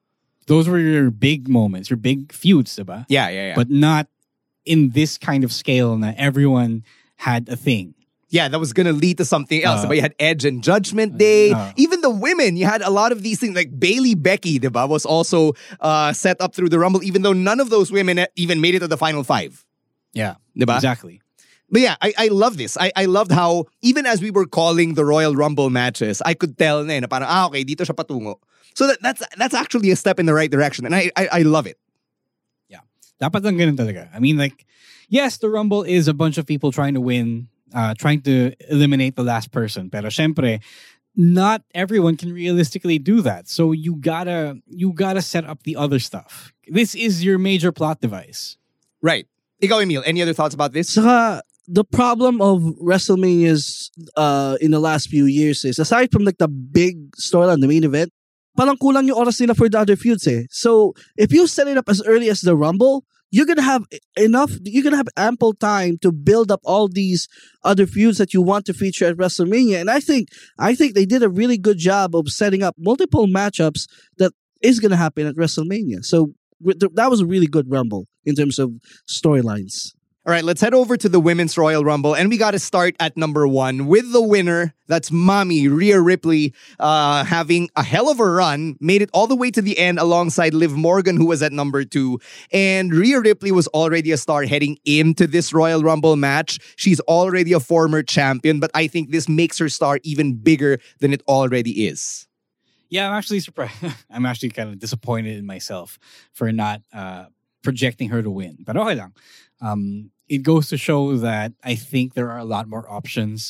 those were your big moments, your big feuds, diba? Yeah, yeah, yeah. But not in this kind of scale na everyone had a thing. Yeah, that was going to lead to something else. Uh, but you had Edge and Judgment Day. Uh, Even the women, you had a lot of these things. Like Bailey Becky, diba, was also uh, set up through the Rumble, even though none of those women even made it to the final five. Yeah, diba? Exactly. But yeah, I, I love this. I, I loved how, even as we were calling the Royal Rumble matches, I could tell na, na parang, ah, okay, dito siya patungo. So that, that's that's actually a step in the right direction. And I I, I love it. Yeah. Dapat lang ganun talaga. I mean, like, yes, the Rumble is a bunch of people trying to win, uh, trying to eliminate the last person. Pero syempre, not everyone can realistically do that. So you gotta, you gotta set up the other stuff. This is your major plot device. Right. Ikaw, Emil, any other thoughts about this? Saka, the problem of WrestleManias uh, in the last few years is, aside from like the big storyline, the main event, parang kulang yung oras nila for the other feuds eh. So, if you set it up as early as the Rumble, you're gonna have enough, you're gonna have ample time to build up all these other feuds that you want to feature at WrestleMania. And I think, I think they did a really good job of setting up multiple matchups that is gonna happen at WrestleMania. So, that was a really good Rumble in terms of storylines. All right, let's head over to the Women's Royal Rumble. And we got to start at number one with the winner. That's Mommy Rhea Ripley, uh, having a hell of a run. Made it all the way to the end alongside Liv Morgan, who was at number two. And Rhea Ripley was already a star heading into this Royal Rumble match. She's already a former champion, but I think this makes her star even bigger than it already is. Yeah, I'm actually surprised. I'm actually kind of disappointed in myself for not uh, projecting her to win. But okay lang. Um, it goes to show that I think there are a lot more options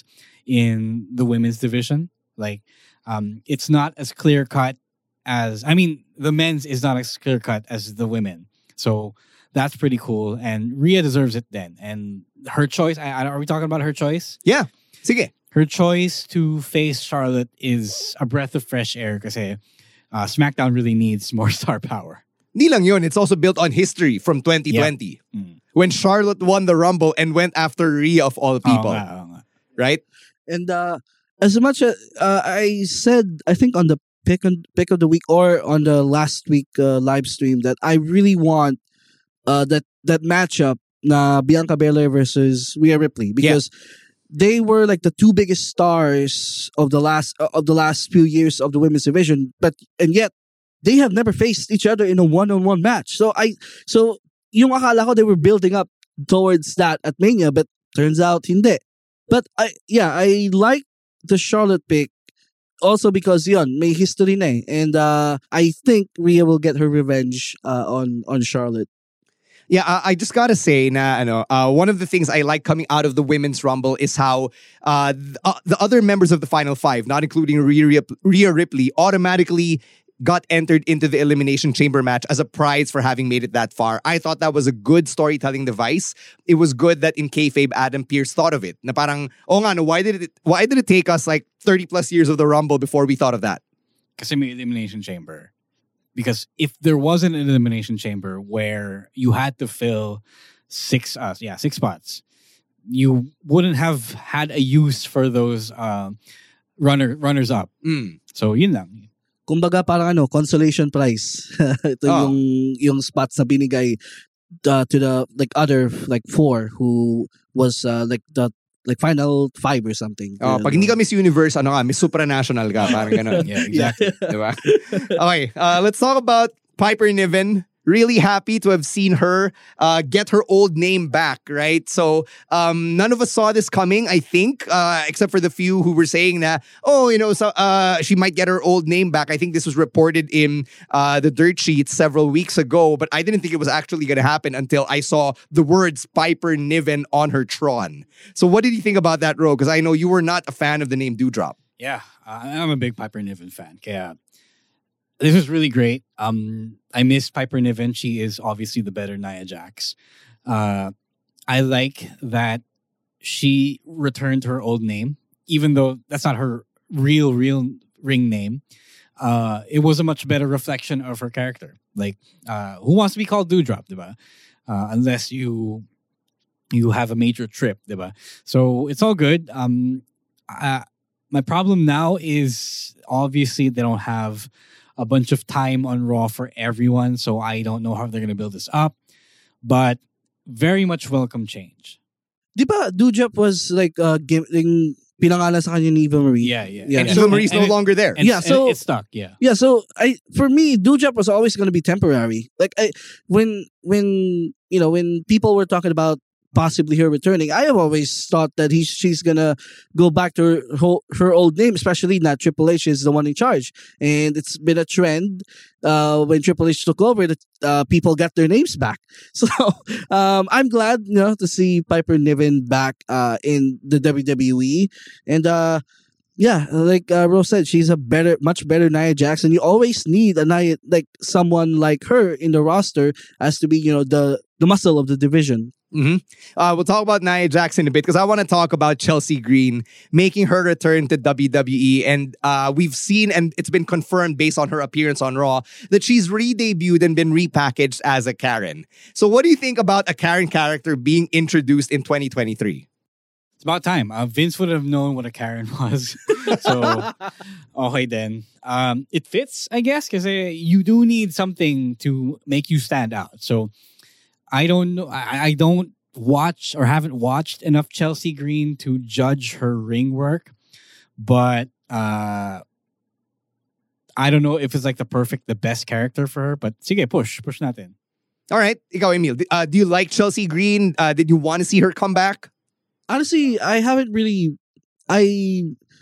in the women's division. Like, um, it's not as clear-cut as... I mean, the men's is not as clear-cut as the women. So that's pretty cool. And Rhea deserves it then. And her choice... I, I, are we talking about her choice? Yeah. Sige. Her choice to face Charlotte is a breath of fresh air kasi uh, SmackDown really needs more star power. Di lang yun, it's also built on history from twenty twenty. Yeah. Mm. When Charlotte won the Rumble and went after Rhea of all people. Oh, nga, oh, nga. Right? And uh, as much as uh, I said, I think on the pick, on, pick of the week or on the last week uh, live stream that I really want uh, that, that matchup na Bianca Belair versus Rhea Ripley because... Yeah. They were like the two biggest stars of the last uh, of the last few years of the women's division, but and yet they have never faced each other in a one-on-one match. So I so yung akala ko they were building up towards that at Mania, but turns out hindi. But I yeah, I like the Charlotte pick also because yun, may history na eh. And uh, I think Rhea will get her revenge uh, on on Charlotte. Yeah, I, I just gotta say, na, ano, uh, one of the things I like coming out of the Women's Rumble is how uh, th- uh, the other members of the Final Five, not including Rhea, Rhea Ripley, automatically got entered into the Elimination Chamber match as a prize for having made it that far. I thought that was a good storytelling device. It was good that in kayfabe, Adam Pearce thought of it. Na parang, oh nga, no, why did it, why did it take us like thirty plus years of the Rumble before we thought of that? Kasi may Elimination Chamber. Because if there wasn't an Elimination Chamber where you had to fill six, uh, yeah, six spots, you wouldn't have had a use for those uh, runner runners up. Mm. So yun lang. Kumbaga parang ano, consolation prize. Ito oh. yung yung spots na binigay uh, to the like other like four who was uh, like the like final five or something. Oh, pag hindi ka Miss Universe, ano ka, Miss Supranational ka, parang gano'n. Yeah, exactly. Diba? Okay, uh, let's talk about Piper Niven. Really happy to have seen her uh, get her old name back, right? So um, none of us saw this coming, I think, uh, except for the few who were saying that, oh, you know, so uh, she might get her old name back. I think this was reported in uh, the dirt sheets several weeks ago, but I didn't think it was actually going to happen until I saw the words Piper Niven on her Tron. So what did you think about that, Ro? Because I know you were not a fan of the name Doudrop. Yeah, uh, I'm a big Piper Niven fan. Kaya this was really great. Um, I miss Piper Niven. She is obviously the better Nia Jax. Uh, I like that she returned her old name, even though that's not her real, real ring name. Uh, it was a much better reflection of her character. Like, uh, who wants to be called Doudrop, diba? Uh, unless you you have a major trip, diba? So it's all good. Um, uh, my problem now is obviously they don't have a bunch of time on Raw for everyone, so I don't know how they're gonna build this up. But very much welcome change. Di ba, Doudrop was like uh, giving pinangalan sa kanya ni Eva Marie. Yeah, yeah. Yeah, And- Eva and- Marie's and no it- longer there. And, Yeah, so- and it's stuck. Yeah. Yeah, so I for me, Doudrop was always going to be temporary. Like I, when when you know when people were talking about possibly her returning, I have always thought that he she's gonna go back to her ho- her old name, especially now Triple H is the one in charge, and it's been a trend. Uh, when Triple H took over, that uh, people got their names back. So um, I'm glad, you know, to see Piper Niven back uh, in the W W E, and. Uh, Yeah, like uh, Rose said, she's a better, much better Nia Jackson. You always need a Nia, like someone like her in the roster as to be, you know, the the muscle of the division. Mm-hmm. Uh, we'll talk about Nia Jackson a bit because I want to talk about Chelsea Green making her return to W W E. And uh, we've seen, and it's been confirmed based on her appearance on Raw, that she's re-debuted and been repackaged as a Karen. So what do you think about a Karen character being introduced in twenty twenty-three? It's about time. Uh, Vince would have known what a Karen was. So, okay then. Um, it fits, I guess, because uh, you do need something to make you stand out. So, I don't know. I, I don't watch or haven't watched enough Chelsea Green to judge her ring work. But uh, I don't know if it's like the perfect, the best character for her. But sige, push. Push natin. All right. Ikaw, Emil. Uh, do you like Chelsea Green? Uh, did you want to see her come back? Honestly, I haven't really, I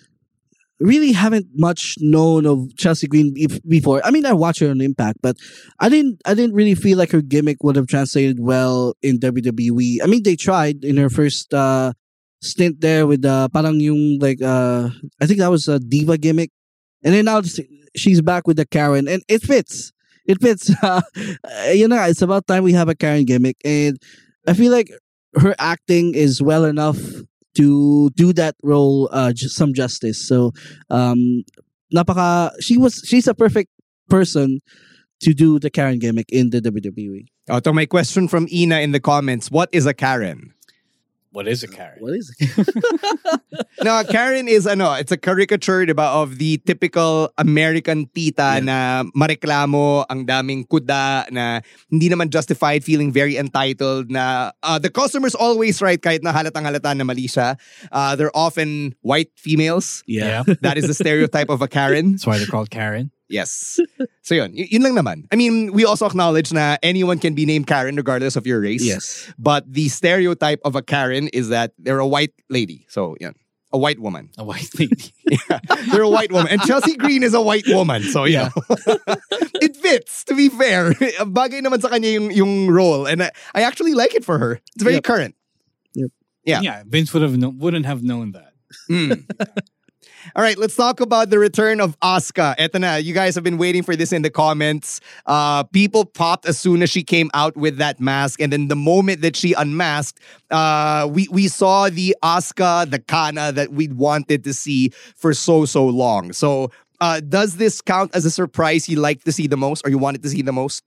really haven't much known of Chelsea Green be- before. I mean, I watched her on Impact, but I didn't, I didn't really feel like her gimmick would have translated well in W W E. I mean, they tried in her first uh, stint there with uh, parang yung like, uh, I think that was a diva gimmick, and then now she's back with the Karen, and it fits. It fits. Uh, you know, it's about time we have a Karen gimmick, and I feel like her acting is well enough to do that role uh, ju- some justice. So, um, napaka she was she's a perfect person to do the Karen gimmick in the W W E. Oh, to my question from Ina in the comments: what is a Karen? What is a Karen? What is it? No, Karen is ano, it's a caricature, diba, of the typical American tita, yeah, na mareklamo, ang daming kuda, na hindi naman justified, feeling very entitled, na uh, the customer's always right kahit na halatang halata na mali siya. Uh, they're often white females. Yeah. That is the stereotype of a Karen. That's why they're called Karen. Yes. So yun, y- yun lang naman. I mean, we also acknowledge na anyone can be named Karen regardless of your race. Yes. But the stereotype of a Karen is that they're a white lady. So yun, a white woman. A white lady. Yeah, they're a white woman. And Chelsea Green is a white woman. So, you Yeah. know, it fits, to be fair. Bagay naman sa kanya yung, yung role. And I, I actually like it for her. It's very Yep. current. Yep. Yeah. Yeah, Vince would have kno- wouldn't have known that. Mm. All right, let's talk about the return of Asuka. Eto na, you guys have been waiting for this in the comments. Uh, people popped as soon as she came out with that mask, and then the moment that she unmasked, uh, we we saw the Asuka, the Kana that we wanted to see for so so long. So, uh, does this count as a surprise you like to see the most, or you wanted to see the most?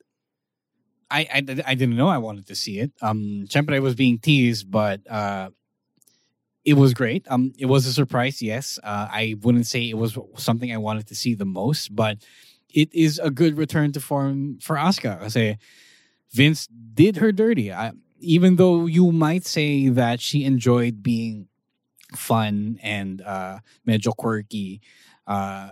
I, I, I didn't know I wanted to see it. Um, syempre I was being teased, but uh, it was great. Um, it was a surprise, yes. Uh, I wouldn't say it was something I wanted to see the most, but it is a good return to form for Asuka. Kasi Vince did her dirty. I, even though you might say that she enjoyed being fun and uh, medyo quirky, uh,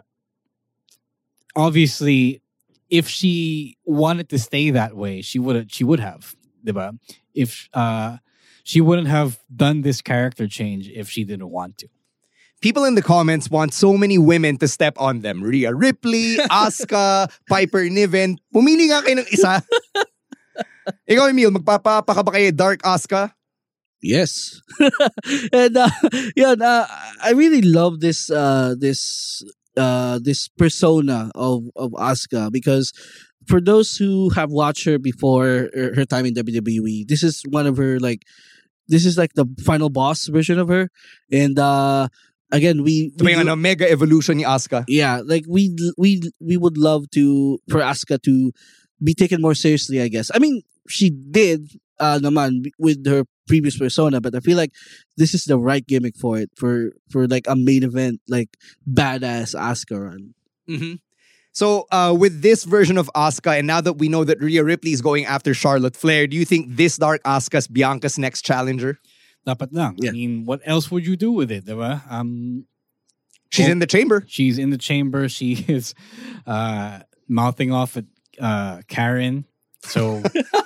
obviously, if she wanted to stay that way, she would she would have, diba? If uh, she wouldn't have done this character change if she didn't want to. People in the comments want so many women to step on them. Rhea Ripley, Asuka, Piper Niven. Pumili nga kayo ng isa. Ikaw, Emil, magpapapaka ba kayo Dark Asuka? Yes. And uh, yeah, uh, I really love this uh, this uh, this persona of of Asuka, because for those who have watched her before her, her time in W W E, this is one of her like this is like the final boss version of her. And uh, again, we, So, we yung ano, mega evolution ni Asuka. yeah, like we we we would love to for Asuka to be taken more seriously, I guess. I mean, she did uh naman with her previous persona, but I feel like this is the right gimmick for it, for for like a main event like badass Asuka run. Mm-hmm. So, uh, with this version of Asuka, and now that we know that Rhea Ripley is going after Charlotte Flair, do you think this Dark Asuka's Bianca's next challenger? Dapat lang. Yeah. I mean, what else would you do with it, diba? Um, she's well, in the chamber. She's in the chamber. She is uh, mouthing off at uh, Karen. So,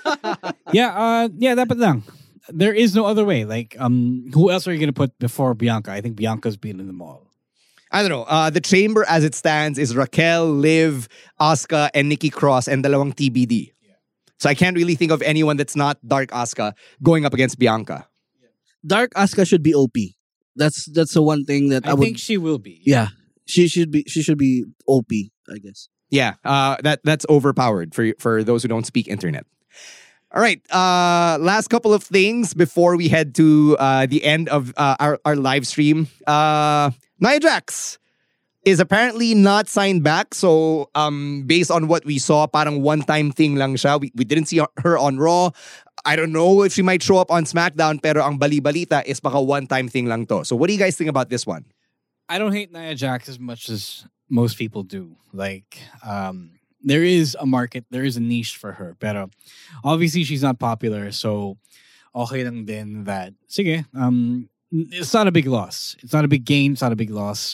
yeah, uh, yeah, dapat lang. There is no other way. Like, um, who else are you going to put before Bianca? I think Bianca's beaten them all. I don't know. Uh, the chamber as it stands is Raquel, Liv, Asuka, and Nikki Cross, and dalawang T B D. Yeah. So I can't really think of anyone that's not Dark Asuka going up against Bianca. Dark Asuka should be O P. That's that's the one thing that I, I would, think she will be. Yeah, she should be. She should be O P, I guess. Yeah, uh, that that's overpowered for for those who don't speak internet. All right. Uh, last couple of things before we head to uh, the end of uh, our our live stream. Uh, Nia Jax is apparently not signed back. So, um, based on what we saw, parang one-time thing lang siya. We, we didn't see her on Raw. I don't know if she might show up on SmackDown, pero ang bali-balita is baka one-time thing lang to. So, what do you guys think about this one? I don't hate Nia Jax as much as most people do. Like, um, there is a market, there is a niche for her. Pero, obviously, she's not popular. So, okay lang din that, sige, um, it's not a big loss. It's not a big gain. It's not a big loss.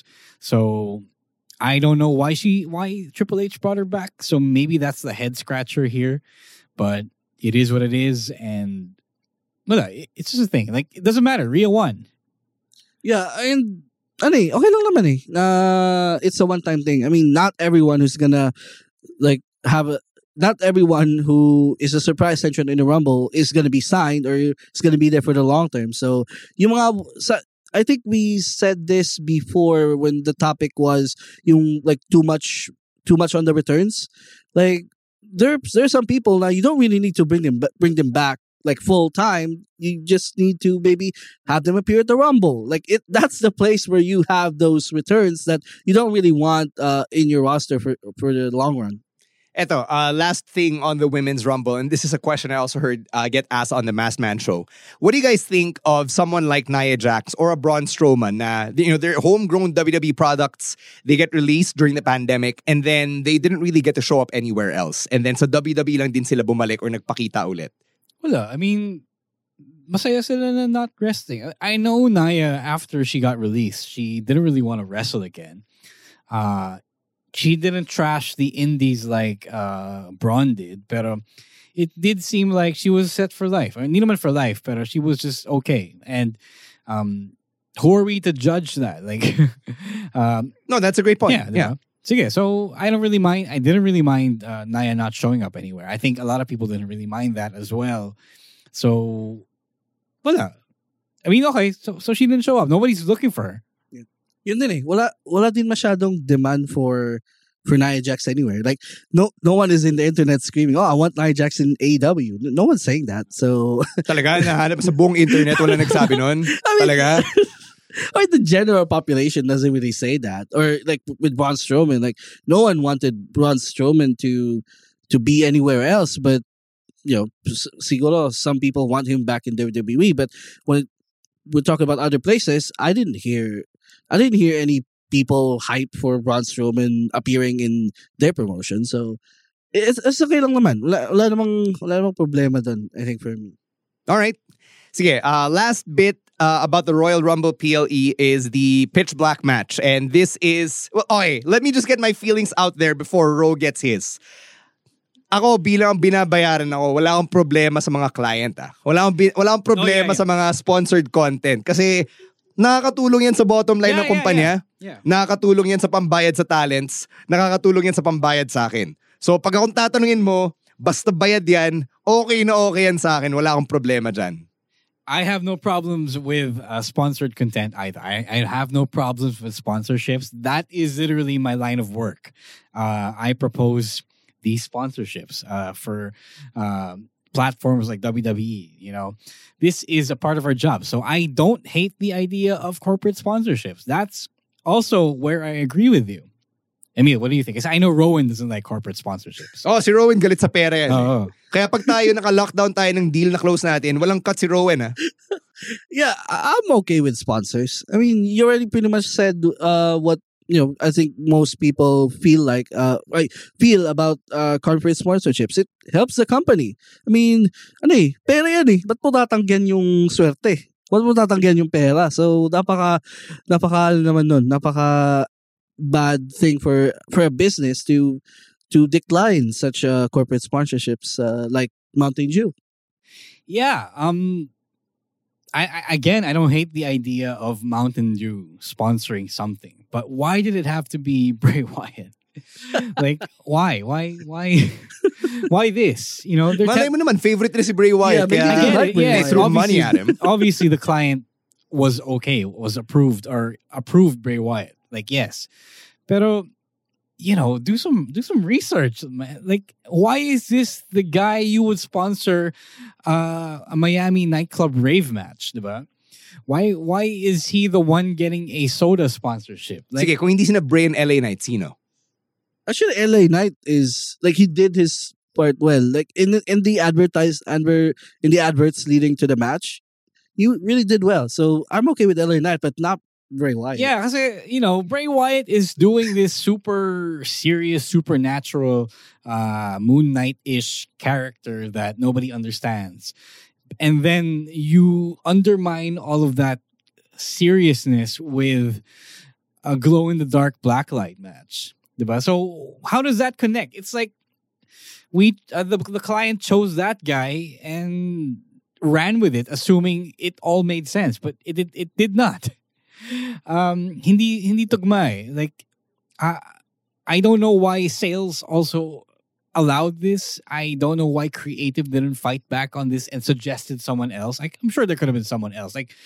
So I don't know why she why Triple H brought her back. So maybe that's the head scratcher here. But it is what it is, and well, it's just a thing. Like it doesn't matter. Rhea won. Yeah, and ano eh, okay lang naman eh. Uh, it's a one-time thing. I mean, not everyone who's gonna like have a not everyone who is a surprise entrant in the Rumble is going to be signed or is going to be there for the long term. So, yung mga, sa, I think we said this before when the topic was yung like too much, too much on the returns. Like there, there are some people now you don't really need to bring them, bring them back like full time. You just need to maybe have them appear at the Rumble. Like it, that's the place where you have those returns that you don't really want uh, in your roster for for the long run. Eto, uh, last thing on the Women's Rumble, and this is a question I also heard uh, get asked on the Masked Man show. What do you guys think of someone like Nia Jax or a Braun Strowman na, you know, they're homegrown W W E products, they get released during the pandemic, and then they didn't really get to show up anywhere else. And then sa W W E lang din sila bumalik or nagpakita ulit. Wala, I mean, masaya sila na not wrestling. I know Nia, after she got released, she didn't really want to wrestle again. Uh, She didn't trash the indies like uh, Braun did, pero it did seem like she was set for life. I mean, hindi naman for life, pero she was just okay. And um, who are we to judge that? Like, um, no, that's a great point. Yeah, yeah. Sige, so I don't really mind. I didn't really mind uh, Nia not showing up anywhere. I think a lot of people didn't really mind that as well. So, wala. I mean, okay, so so she didn't show up. Nobody's looking for her. Yun din eh. Wala, wala din masyadong demand for for Nia Jax anywhere. Like, no no one is in the internet screaming, oh, I want Nia Jax in A E W. No one's saying that. So, talaga? Nahanap sa buong internet, wala nagsabi nun? I mean, talaga? Or the general population doesn't really say that. Or like with Braun Strowman, like, no one wanted Braun Strowman to to be anywhere else. But, you know, siguro some people want him back in W W E. But when we talk about other places, I didn't hear... I didn't hear any people hype for Braun Strowman appearing in their promotion. So, it's, it's okay lang naman. Wala, wala, namang, wala namang problema dun, I think, for me. All right. Sige, uh, last bit uh, about the Royal Rumble P L E is the Pitch Black match. And this is... Well, okay, let me just get my feelings out there before Ro gets his. Ako, bilang binabayaran ako, wala akong problema sa mga client. Ah. Wala akong, wala akong problema oh, yeah, yeah. sa mga sponsored content. Kasi... nakakatulong yan sa bottom line yeah, ng kumpanya. Yeah, yeah. Yeah. Nakakatulong yan sa pambayad sa talents. Nakakatulong yan sa pambayad sa akin. So pag akong tatanungin mo, basta bayad yan, okay na okay yan sa akin. Wala akong problema dyan. I have no problems with uh, sponsored content either. I, I have no problems with sponsorships. That is literally my line of work. Uh, I propose these sponsorships uh, for... Uh, platforms like W W E, you know, this is a part of our job. So I don't hate the idea of corporate sponsorships. That's also where I agree with you. Emil, what do you think? Because I know Rowan doesn't like corporate sponsorships. Oh, si Rowan galit sa pera yan. Oh. Eh. Kaya pag tayo naka-lockdown tayo ng deal na close natin, walang cut si Rowan, ha? Yeah, I'm okay with sponsors. I mean, you already pretty much said uh, what you know, I think most people feel like, uh, right, feel about uh, corporate sponsorships. It helps the company. I mean, ano eh, pera yan eh. Ba't mo tatanggihan yung swerte? Ba't mo tatanggihan yung pera? So, napaka, napaka, ano naman nun, napaka bad thing for, for a business to, to decline such uh, corporate sponsorships uh, like Mountain Dew. Yeah, um, I, I again, I don't hate the idea of Mountain Dew sponsoring something, but why did it have to be Bray Wyatt? Like, why, why, why, why this? You know, they're Malay mo naman, favorite na si Bray Wyatt. Yeah, kaya I get it. Yeah, they threw money at him. Obviously, the client was okay, was approved or approved Bray Wyatt. Like, yes, pero you know, do some do some research, man. Like, why is this the guy you would sponsor uh, a Miami nightclub rave match, diba? Why why is he the one getting a soda sponsorship? Like, sige, kung hindi sina Bray and L A Knight, sino? Actually, L A Knight is like he did his part well. Like in in the advertised adver in the adverts leading to the match, you really did well. So I'm okay with L A Knight, but not Bray Wyatt. Yeah, kasi, you know, Bray Wyatt is doing this super serious, supernatural, uh, Moon Knight-ish character that nobody understands. And then you undermine all of that seriousness with a glow-in-the-dark blacklight match. Diba? So how does that connect? It's like we uh, the, the client chose that guy and ran with it, assuming it all made sense. But it, it, it did not. Um, hindi hindi tugma eh. Like, I I don't know why sales also allowed this. I don't know why creative didn't fight back on this and suggested someone else. Like, I'm sure there could have been someone else. Like,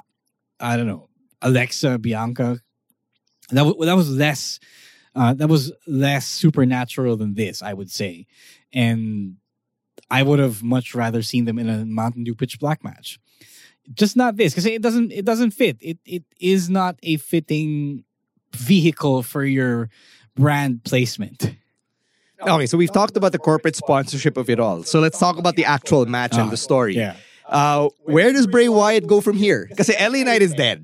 I don't know, Alexa, Bianca. That w- that was less. Uh, that was less supernatural than this, I would say, and I would have much rather seen them in a Mountain Dew Pitch Black match. Just not this, because it doesn't it doesn't fit. It it is not a fitting vehicle for your brand placement. Okay, so we've talked about the corporate sponsorship of it all. So let's talk about the actual match and Ah, the story. yeah. Uh, where does Bray Wyatt go from here? Because L A Knight is dead.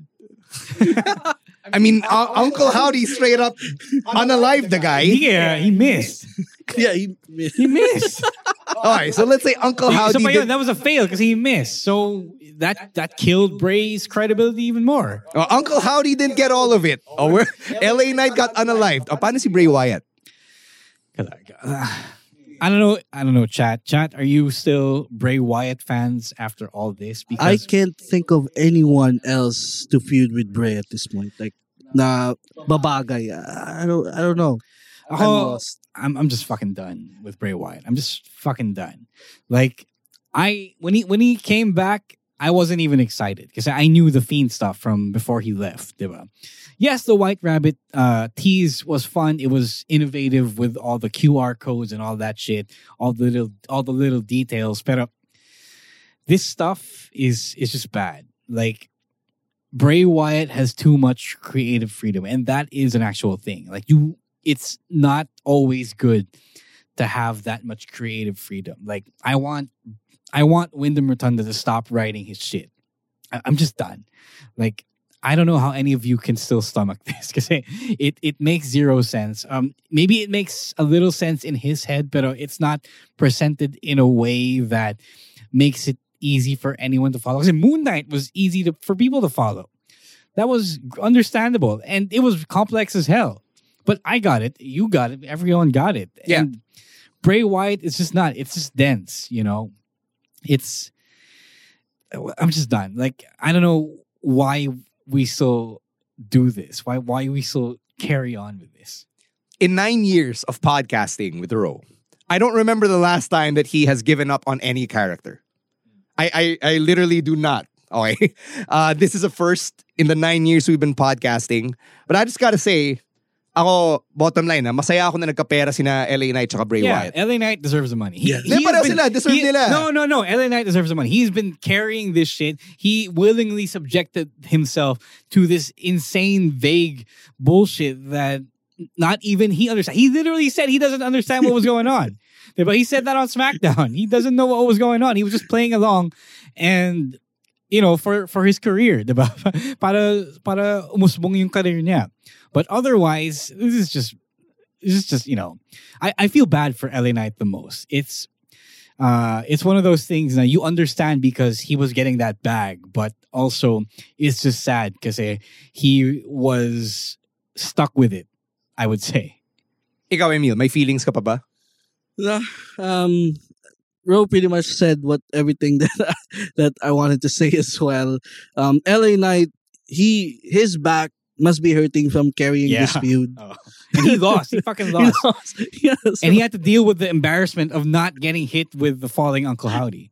I mean, uh, Uncle Howdy straight up unalived the guy. Yeah, he missed. Yeah, he He missed. All right, so let's say Uncle So, Howdy pa yun, did- that was a fail because he missed. So that that killed Bray's credibility even more. Oh, Uncle Howdy didn't get all of it. Oh, where L A Knight got unalived. Oh, paano si Bray Wyatt? I don't know. I don't know. Chat, chat. Are you still Bray Wyatt fans after all this? I can't think of anyone else to feud with Bray at this point. Like, na babagay. I don't. I don't know. I'm Oh, lost. I'm I'm just fucking done with Bray Wyatt. I'm just fucking done. Like, I when he when he came back, I wasn't even excited because I knew the Fiend stuff from before he left. Diba? Yes, the White Rabbit uh, tease was fun. It was innovative with all the Q R codes and all that shit, all the little all the little details. But this stuff is is just bad. Like, Bray Wyatt has too much creative freedom, and that is an actual thing. Like, you, it's not always good to have that much creative freedom. Like, I want, I want Wyndham Rotunda to stop writing his shit. I, I'm just done. Like, I don't know how any of you can still stomach this because it, it it makes zero sense. Um, maybe it makes a little sense in his head, but it's not presented in a way that makes it easy for anyone to follow. Because Moon Knight was easy to, for people to follow. That was understandable, and it was complex as hell. But I got it. You got it. Everyone got it. Yeah. And Bray Wyatt, it's just not. It's just dense, you know? It's... I'm just done. Like, I don't know why we still do this. Why why we still carry on with this. In nine years of podcasting with Ro, I don't remember the last time that he has given up on any character. I I, I literally do not. Okay. Uh, this is a first in the nine years we've been podcasting. But I just gotta say, ako, bottom line, na, masaya ako na nagkapera sina L A Knight tsaka Bray Yeah, Wyatt. L A Knight deserves the money. He, Yeah. Di, pareho sila, deserve nila. No, no, no. L A Knight deserves the money. He's been carrying this shit. He willingly subjected himself to this insane, vague bullshit that not even he understands. He literally said he doesn't understand what was going on. But he said that on SmackDown. He doesn't know what was going on. He was just playing along, and you know, for for his career, diba? Para para umusbong yung career niya. But otherwise, this is just this is just, you know, I, I feel bad for L A Knight the most. It's uh it's one of those things now you understand because he was getting that bag, but also it's just sad because eh, he was stuck with it, I would say. Ikaw, Emil, may feelings ka pa ba? No, um, Ro pretty much said what everything that that I wanted to say as well. Um, L A Knight, he his back must be hurting from carrying Yeah. this feud. Oh. And he lost. He fucking He lost. lost. Yeah, so- And he had to deal with the embarrassment of not getting hit with the falling Uncle Howdy.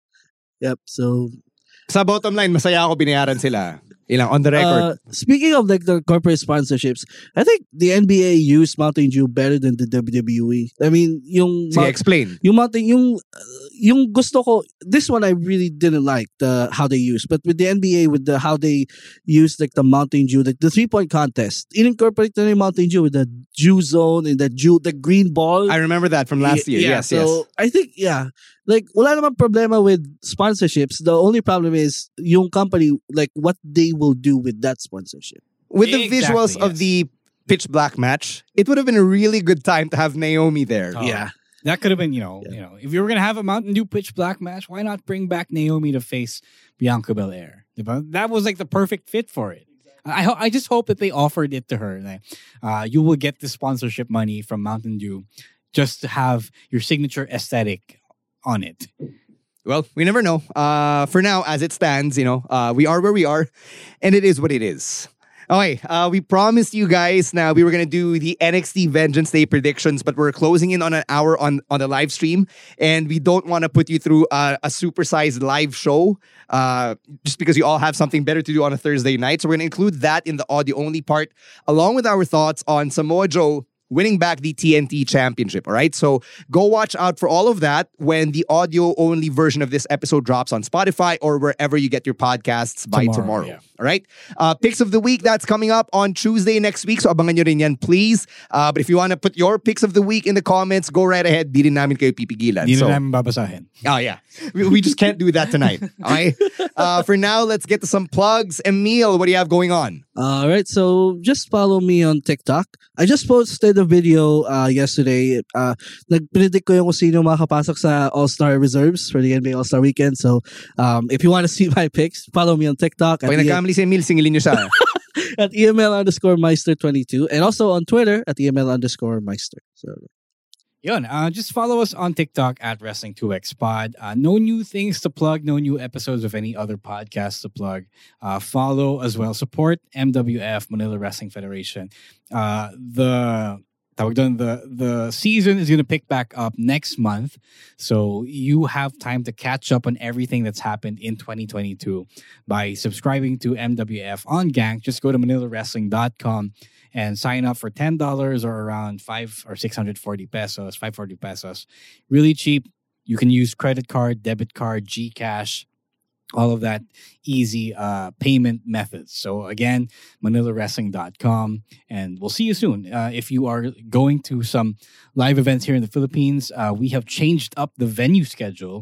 Yep. So Sa bottom line, masaya ako binayaran sila. Ilang on the record. Uh, speaking of like the corporate sponsorships, I think the N B A used Mountain Dew better than the W W E. I mean, yung Sige, explain. Yung Mountain, yung uh, yung gusto ko. This one I really didn't like the how they used, but with the N B A with the how they used like the Mountain Dew, like the three point contest, it incorporated the Mountain Dew with the Dew zone and the Dew the green ball. I remember that from last year. Yeah, yes, so yes. I think yeah, like wala namang problema with sponsorships. The only problem is yung company, like what they will do with that sponsorship. With the Exactly, visuals of yes. the pitch black match, it would have been a really good time to have Naomi there. Oh, Yeah. That could have been, you know, you know, if you were gonna have a Mountain Dew pitch black match, why not bring back Naomi to face Bianca Belair? Diba? That was like the perfect fit for it. I ho- I just hope that they offered it to her. Like, uh, you will get the sponsorship money from Mountain Dew just to have your signature aesthetic on it. Well, we never know. Uh, for now, as it stands, you know, uh, we are where we are, and it is what it is. Okay, uh, we promised you guys now we were going to do the N X T Vengeance Day predictions, but we're closing in on an hour on, on the live stream, and we don't want to put you through a, a supersized live show uh, just because you all have something better to do on a Thursday night. So we're going to include that in the audio-only part, along with our thoughts on Samoa Joe winning back the T N T Championship, all right? So go watch out for all of that when the audio-only version of this episode drops on Spotify or wherever you get your podcasts by tomorrow, Tomorrow, yeah. all right? Uh, picks of the week, that's coming up on Tuesday next week, so abangan nyo rin yan, please. Uh, but if you want to put your picks of the week in the comments, go right ahead. Di rin namin kayo pipigilan. Hindi So, na namin babasahin. oh, yeah. We, we just can't do that tonight, okay? Uh, for now, let's get to some plugs. Emil, what do you have going on? All right, so just follow me on TikTok. I just posted a video uh, yesterday. Uh, nag-predict ko yung kung sino makakapasok sa All-Star Reserves for the N B A All-Star Weekend. So um, if you want to see my picks, follow me on TikTok. Pag At, e- nagkamali si Emil, singilin nyo siya. at E M L underscore Meister twenty-two. And also on Twitter at E M L underscore Meister. So Yun, uh, just follow us on TikTok at Wrestling two X Pod. Uh, no new things to plug, no new episodes of any other podcasts to plug. Uh, follow as well. Support M W F, Manila Wrestling Federation. Uh, the tawag doon, the the season is going to pick back up next month. So you have time to catch up on everything that's happened in twenty twenty-two by subscribing to M W F on Gang. Just go to manila wrestling dot com and sign up for ten dollars or around five or six hundred forty pesos, five hundred forty pesos. Really cheap. You can use credit card, debit card, GCash, all of that easy uh, payment methods. So again, manila wrestling dot com, and we'll see you soon. Uh, if you are going to some live events here in the Philippines, uh, we have changed up the venue schedule.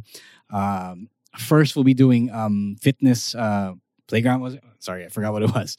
Um, first, we'll be doing um, fitness uh, playground. Was it? Sorry, I forgot what it was.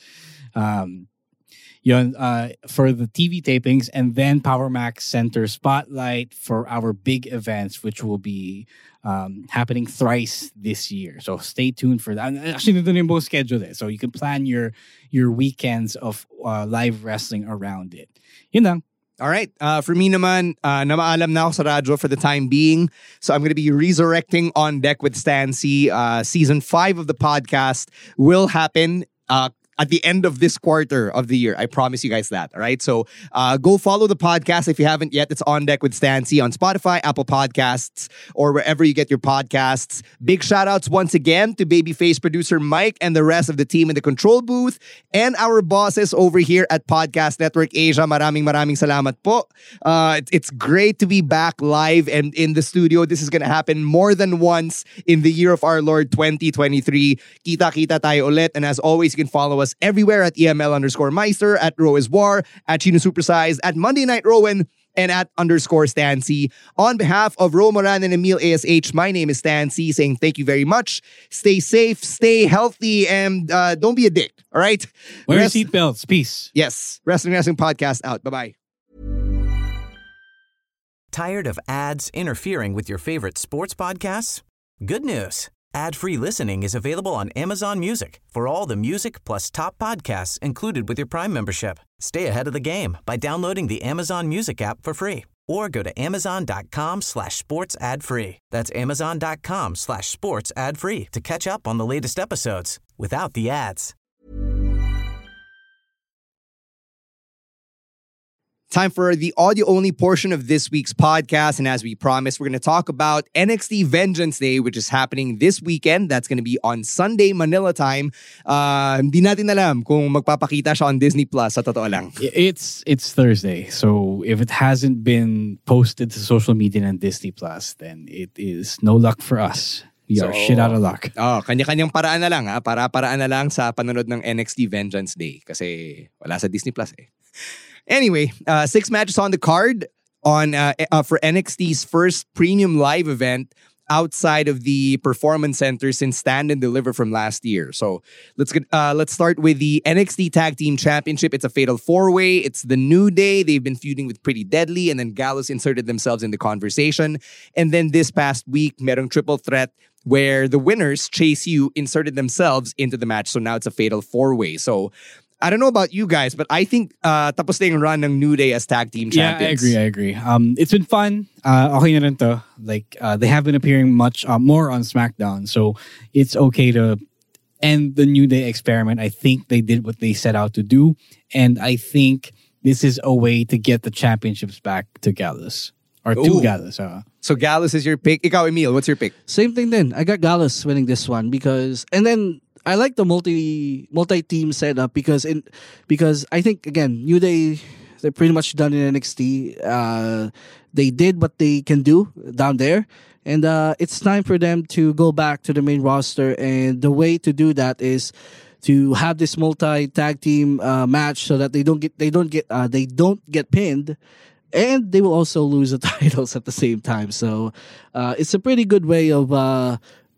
Um, Yun, uh, for the T V tapings, and then Power Max Center Spotlight for our big events, which will be um, happening thrice this year. So stay tuned for that. Actually, nandun yung buong schedule eh. So you can plan your your weekends of uh, live wrestling around it. Yun lang. All right. Uh, for me naman, uh, namaalam na ako sa radyo for the time being. So I'm going to be resurrecting On Deck with Stan C. Uh, season five of the podcast will happen uh, at the end of this quarter of the year. I promise you guys that. All right. So uh, go follow the podcast if you haven't yet. It's On Deck with Stan C on Spotify, Apple Podcasts, or wherever you get your podcasts. Big shout outs once again to Babyface producer Mike and the rest of the team in the control booth and our bosses over here at Podcast Network Asia. Maraming maraming salamat po. Uh, it, it's great to be back live and in the studio. This is going to happen more than once in the year of our Lord twenty twenty-three. Kita-kita tayo ulit. And as always, you can follow us everywhere at E M L underscore Meister, at Ro is War, at Chino Supersized, at Monday Night Rowan, and at underscore Stancy. On behalf of Ro Moran and Emil A S H, my name is Stancy, saying thank you very much. Stay safe, stay healthy, and uh, don't be a dick, all right? Wear Rest- your seatbelts. Peace. Yes. Wrestling Wrestling Podcast out. Bye-bye. Tired of ads interfering with your favorite sports podcasts? Good news. Ad-free listening is available on Amazon Music for all the music plus top podcasts included with your Prime membership. Stay ahead of the game by downloading the Amazon Music app for free or go to amazon.com slash sports ad free. That's amazon.com slash sports ad free to catch up on the latest episodes without the ads. Time for the audio-only portion of this week's podcast. And as we promised, we're going to talk about N X T Vengeance Day, which is happening this weekend. That's going to be on Sunday, Manila time. Uh, hindi natin alam kung magpapakita siya on Disney Plus, sa totoo lang. It's it's Thursday. So if it hasn't been posted to social media and Disney Plus, then it is no luck for us. We So, are shit out of luck. Oh, kanya-kanyang paraan na lang. Ha? Para-paraan na lang sa panonood ng N X T Vengeance Day. Kasi wala sa Disney Plus eh. Anyway, uh, six matches on the card on uh, uh, for N X T's first premium live event outside of the Performance Center since Stand and Deliver from last year. So let's get uh, let's start with the N X T Tag Team Championship. It's a fatal four-way. It's the New Day. They've been feuding with Pretty Deadly, and then Gallus inserted themselves in the conversation. And then this past week, merong triple threat where the winners, Chase U, inserted themselves into the match. So now it's a fatal four-way. So I don't know about you guys, but I think uh, tapos na yung run ng New Day as tag team champions. Yeah, I agree, I agree. Um, it's been fun. Uh, okay na rin to. Like, uh, they have been appearing much uh, more on SmackDown, so it's okay to end the New Day experiment. I think they did what they set out to do, and I think this is a way to get the championships back to Gallus. Or to Ooh. Gallus. Uh. So Gallus is your pick. Ikaw, Emil, what's your pick? Same thing then. I got Gallus winning this one because, and then I like the multi multi team setup because in because I think again New Day, they're pretty much done in N X T. Uh, they did what they can do down there, and uh, it's time for them to go back to the main roster. And the way to do that is to have this multi tag team uh, match so that they don't get they don't get uh, they don't get pinned. And they will also lose the titles at the same time. So uh, it's a pretty good way of uh,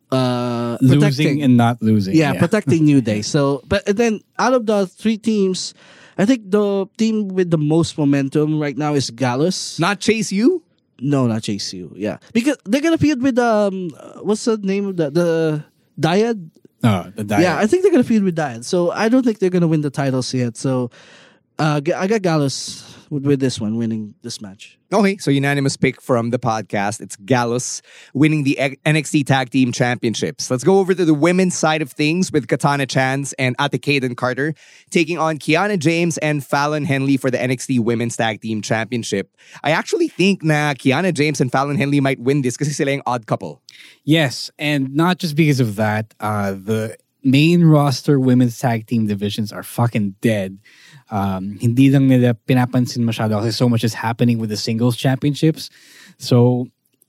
uh, losing and not losing. Yeah, yeah. protecting New Day. So, but then out of the three teams, I think the team with the most momentum right now is Gallus. Not Chase U? No, not Chase U. Yeah, because they're gonna feud with um, what's the name of the the Dyad? Oh, the Dyad. Yeah, I think they're gonna feud with Dyad. So I don't think they're gonna win the titles yet. So uh, I got Gallus with, with this one winning this match. Okay, so unanimous pick from the podcast. It's Gallus winning the N X T Tag Team Championships. Let's go over to the women's side of things with Katana Chance and Ate Kaden Carter taking on Kiana James and Fallon Henley for the N X T Women's Tag Team Championship. I actually think na Kiana James and Fallon Henley might win this kasi sila yung odd couple. Yes, and not just because of that. Uh, the main roster women's tag team divisions are fucking dead. Um, hindi lang nila pinapansin masyado kasi so much is happening with the singles championships. So,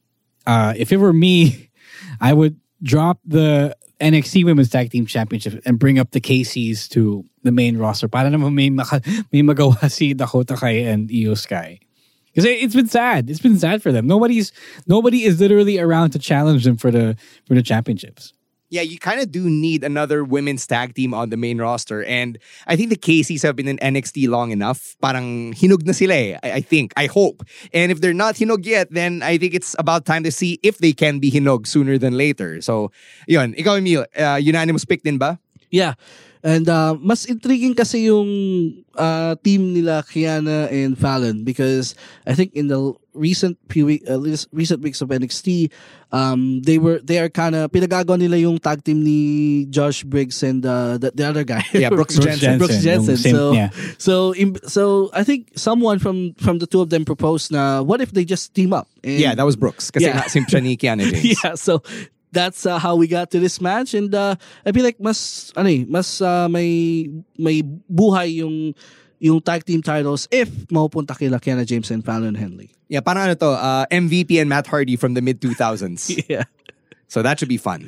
uh, if it were me, I would drop the N X T Women's Tag Team Championship and bring up the K Cs to the main roster. Para naman may, maka, may magawa si Dakota Kai and Io Sky. Because it's been sad. It's been sad for them. Nobody's nobody is literally around to challenge them for the for the championships. Yeah, you kind of do need another women's tag team on the main roster. And I think the K Cs have been in N X T long enough. Parang hinog na sila eh, I, I think. I hope. And if they're not hinog yet, then I think it's about time to see if they can be hinog sooner than later. So, yun. Ikaw, Emil, uh, unanimous pick din ba? Yeah. And uh, mas intriguing kasi yung uh, team nila Kiana and Fallon because I think in the recent few week, uh, recent weeks of N X T, um, they were they are kind of pinagagawa nila yung tag team ni Josh Briggs and uh, the, the other guy. Yeah, Brooks, Brooks Jensen. Brooks Jensen. Same, so yeah. so in, so I think someone from from the two of them proposed na what if they just team up? And, yeah, that was Brooks. Kasi yeah. nga simple ni Kiana James. Yeah, so that's uh, how we got to this match, and uh, I feel like mas ano eh, mas uh, may may buhay yung yung tag team titles if mapupunta kila Kiana James and Fallon Henley. Yeah, parang ano to, uh, M V P and Matt Hardy from the mid two thousands. Yeah. So that should be fun.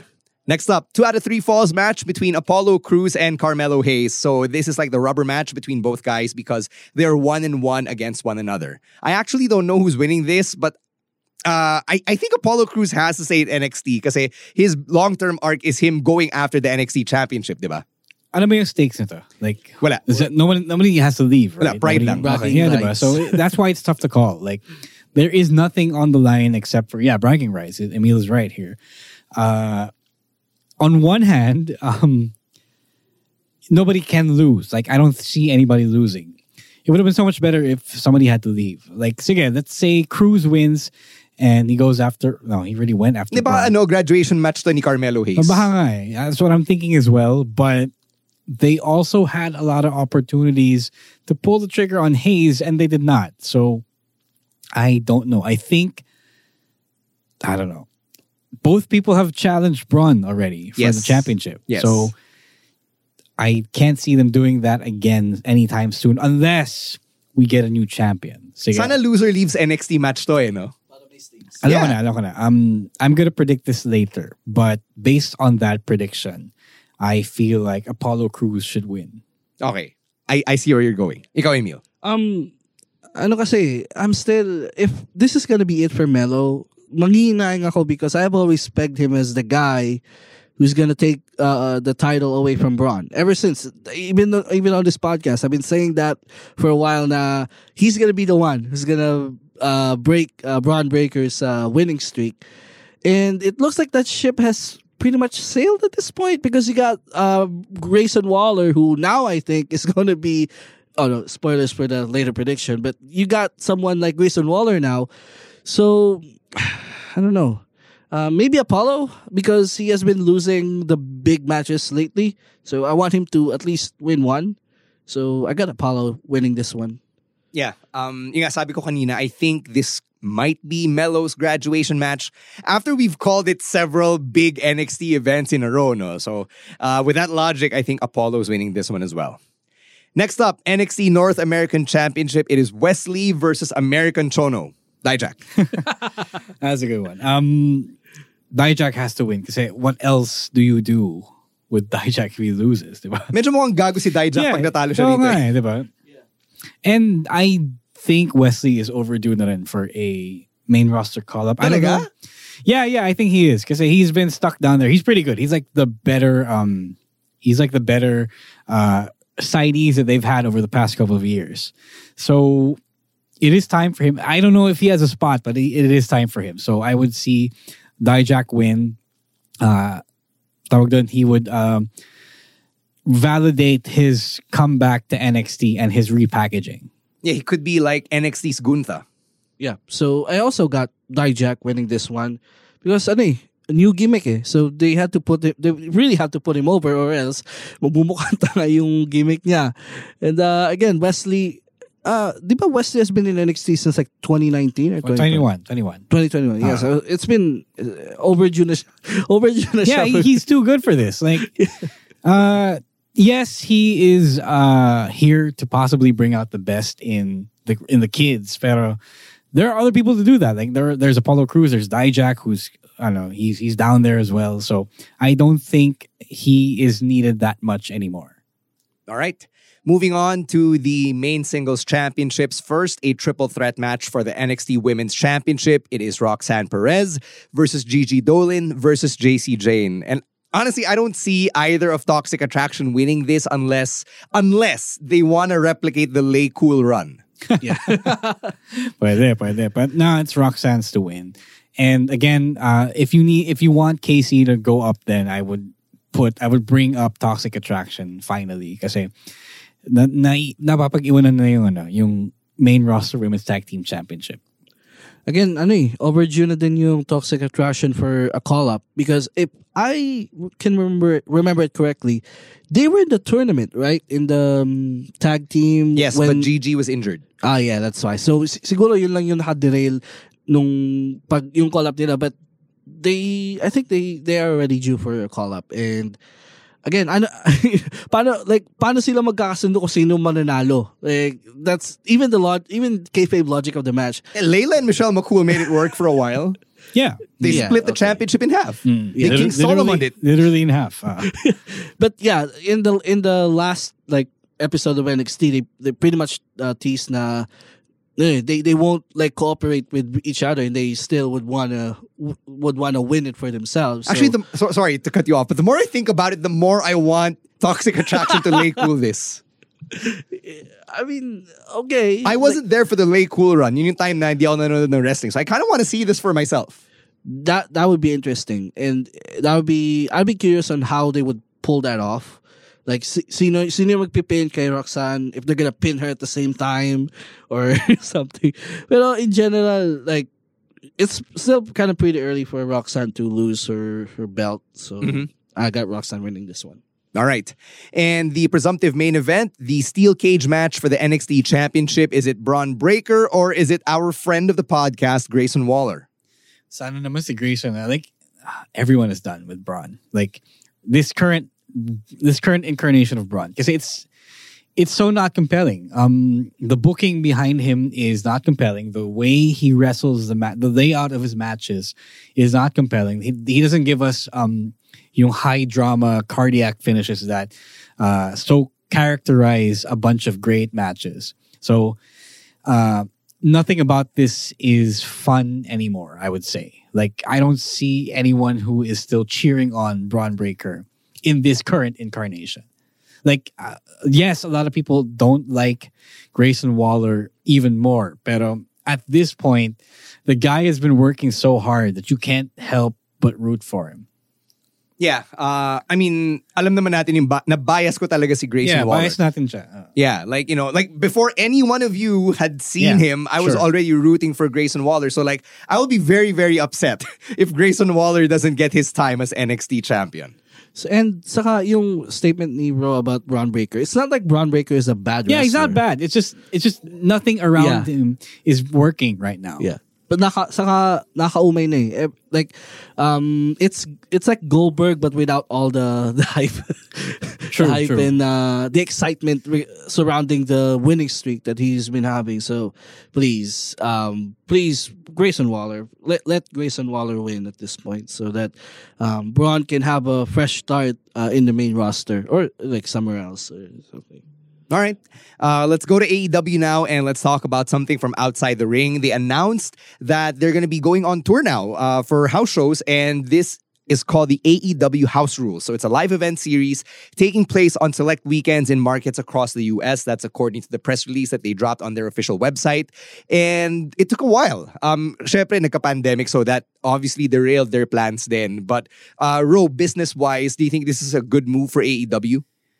Next up, two out of three falls match between Apollo Crews and Carmelo Hayes. So this is like the rubber match between both guys because they're one and one against one another. I actually don't know who's winning this, but uh, I, I think Apollo Crews has to say it N X T kasi his long-term arc is him going after the N X T championship, diba? Ano ba yung stakes nito? Like, wala. Is it, no one, nobody has to leave, right? Wala, pride nobody, lang. okay, yeah, diba? So that's why it's tough to call. Like, there is nothing on the line except for, yeah, bragging rights. Emil is right here. Uh, on one hand, um, nobody can lose. Like, I don't see anybody losing. It would have been so much better if somebody had to leave. Like, sige, let's say Cruz wins and he goes after... No, he really went after... Diba, ano, graduation match to ni Carmelo Hayes? Baka nga eh. That's what I'm thinking as well. But they also had a lot of opportunities to pull the trigger on Hayes and they did not. So, I don't know. I think... I don't know. Both people have challenged Braun already for yes. the championship. Yes. So, I can't see them doing that again anytime soon unless we get a new champion. Sige. Sana loser leaves N X T match to eh, no? Alam yeah. ko na, alam ko na. Um, I'm gonna predict this later, but based on that prediction, I feel like Apollo Crews should win. Okay. I, I see where you're going. Ikaw, Emil. Um, ano kasi, I'm still, if this is gonna be it for Melo, manghihinayang ako because I've always pegged him as the guy who's gonna take uh, the title away from Braun. Ever since, even though, even on this podcast, I've been saying that for a while now. He's gonna be the one who's gonna uh, break uh, Braun Breaker's uh, winning streak, and it looks like that ship has pretty much sailed at this point because you got uh, Grayson Waller, who now I think is gonna be. Oh no, spoilers for the later prediction, but you got someone like Grayson Waller now, so I don't know. Uh, maybe Apollo, because he has been losing the big matches lately. So I want him to at least win one. So I got Apollo winning this one. Yeah. Um, yung nga sabi ko kanina, I think this might be Melo's graduation match after we've called it several big N X T events in a row. No? So uh, with that logic, I think Apollo's winning this one as well. Next up, N X T North American Championship. It is Wesley versus American Chono. Dijak. That's a good one. Um... Dijak has to win kasi what else do you do with Dijak if he loses, diba? Medyo mukhang gago si Dijak yeah, pag natalo siya so rito. Nga, eh, diba? Yeah. And I think Wesley is overdue na rin for a main roster call-up. Talaga? Yeah, yeah, I think he is kasi he's been stuck down there. He's pretty good. He's like the better, um, he's like the better uh, sidees that they've had over the past couple of years. So it is time for him. I don't know if he has a spot, but it is time for him. So I would see Dijak win. Uh, tawag dun, he would um, validate his comeback to N X T and his repackaging. Yeah, he could be like N X T's Gunther. Yeah, so I also got Dijak winning this one because ano eh, a new gimmick eh. So they had to put him, they really had to put him over or else mabumukanta nga yung gimmick niya. And uh, again, Wesley, Uh, di ba Wesley has been in N X T since like twenty nineteen or twenty-one? twenty-one. twenty twenty-one, yeah. Uh, so it's been uh, overdue na, overdue na yeah, siya. He's too good for this. Like, uh, yes, he is uh, here to possibly bring out the best in the in the kids. Pero there are other people to do that. Like there, there's Apollo Crews, there's Dijak, who's I don't know, he's he's down there as well. So I don't think he is needed that much anymore. All right. Moving on to the main singles championships. First, a triple threat match for the N X T Women's Championship. It is Roxanne Perez versus Gigi Dolin versus J C Jane. And honestly, I don't see either of Toxic Attraction winning this unless unless they want to replicate the Lay Cool run. Yeah. Puede, puede. But no, it's Roxanne's to win. And again, uh, if you need if you want K C to go up, then I would put I would bring up Toxic Attraction finally. Kasi Na, na, napapag-iwanan na yung, ano, yung main roster Women's Tag Team Championship. Again, ano eh, overdue na din yung Toxic Attraction for a call-up because if I can remember remember it correctly, they were in the tournament, right? In the um, tag team. Yes, when, but Gigi was injured. Ah, yeah, that's why. So, siguro yun lang yung naka-derail nung pag, yung call-up nila. But they, I think they, they are already due for a call-up. And again, ano, paano, like, paano sila magkakasundo kung sino mananalo? Like, that's, even the log, even kayfabe logic of the match. Layla and Michelle McCool made it work for a while. Yeah. They yeah, split the okay. championship in half. Mm. They Yeah, King Solomon it. Literally in half. Uh. But yeah, in the in the last like episode of N X T, they, they pretty much uh, teased na eh, they they won't like cooperate with each other, and they still would wanna would wanna win it for themselves. So. Actually, the, so, sorry to cut you off, but the more I think about it, the more I want Toxic Attraction to Lay Cool this. I mean, okay. I wasn't like, there for the Lay Cool run. Yun yung time na hindi ako nanonood ng wrestling. So I kind of want to see this for myself. That that would be interesting, and that would be. I'd be curious on how they would pull that off. Like, sino sino magpipin kay Roxanne, if they're gonna pin her at the same time or something. But in general, like, it's still kind of pretty early for Roxanne to lose her her belt. So mm-hmm. I got Roxanne winning this one. All right. And the presumptive main event, the steel cage match for the N X T Championship. Is it Braun Breaker or is it our friend of the podcast, Grayson Waller? Sana naman si Grayson. Like, everyone is done with Braun. Like, this current this current incarnation of Braun. Because it's it's so not compelling. Um, the booking behind him is not compelling. The way he wrestles, the mat, the layout of his matches is not compelling. He, he doesn't give us um, yung high drama cardiac finishes that uh, so characterize a bunch of great matches. So uh, nothing about this is fun anymore, I would say. Like, I don't see anyone who is still cheering on Braun Breaker in this current incarnation. Like, uh, yes, a lot of people don't like Grayson Waller even more. But at this point, the guy has been working so hard that you can't help but root for him. Yeah. Uh, I mean, alam naman natin yung ba- na bias ko talaga si Grayson yeah, Waller. Yeah, bias natin siya. Uh. Yeah, like, you know, like before any one of you had seen yeah, him, I was sure. already rooting for Grayson Waller. So, like, I will be very, very upset if Grayson Waller doesn't get his time as N X T champion. So, and saka yung statement ni Bro about Braun Breaker, it's not like Braun Breaker is a bad wrestler. Yeah, he's not bad. It's just it's just nothing around yeah. him is working right now. Yeah. But naka, saka nakaumay na eh. Like, um, it's it's like Goldberg but without all the, the hype. True, the hype true. and uh, the excitement re- surrounding the winning streak that he's been having. So, please, um, please, Grayson Waller, let let Grayson Waller win at this point so that um, Braun can have a fresh start uh, in the main roster or like somewhere else or something. All right. Uh, let's go to A E W now and let's talk about something from outside the ring. They announced that they're going to be going on tour now uh, for house shows, and this is called the A E W House Rules. So it's a live event series taking place on select weekends in markets across the U S. That's according to the press release that they dropped on their official website. And it took a while. Um, syempre, nagka-pandemic, so that obviously derailed their plans then. But uh, Ro, business-wise, do you think this is a good move for A E W?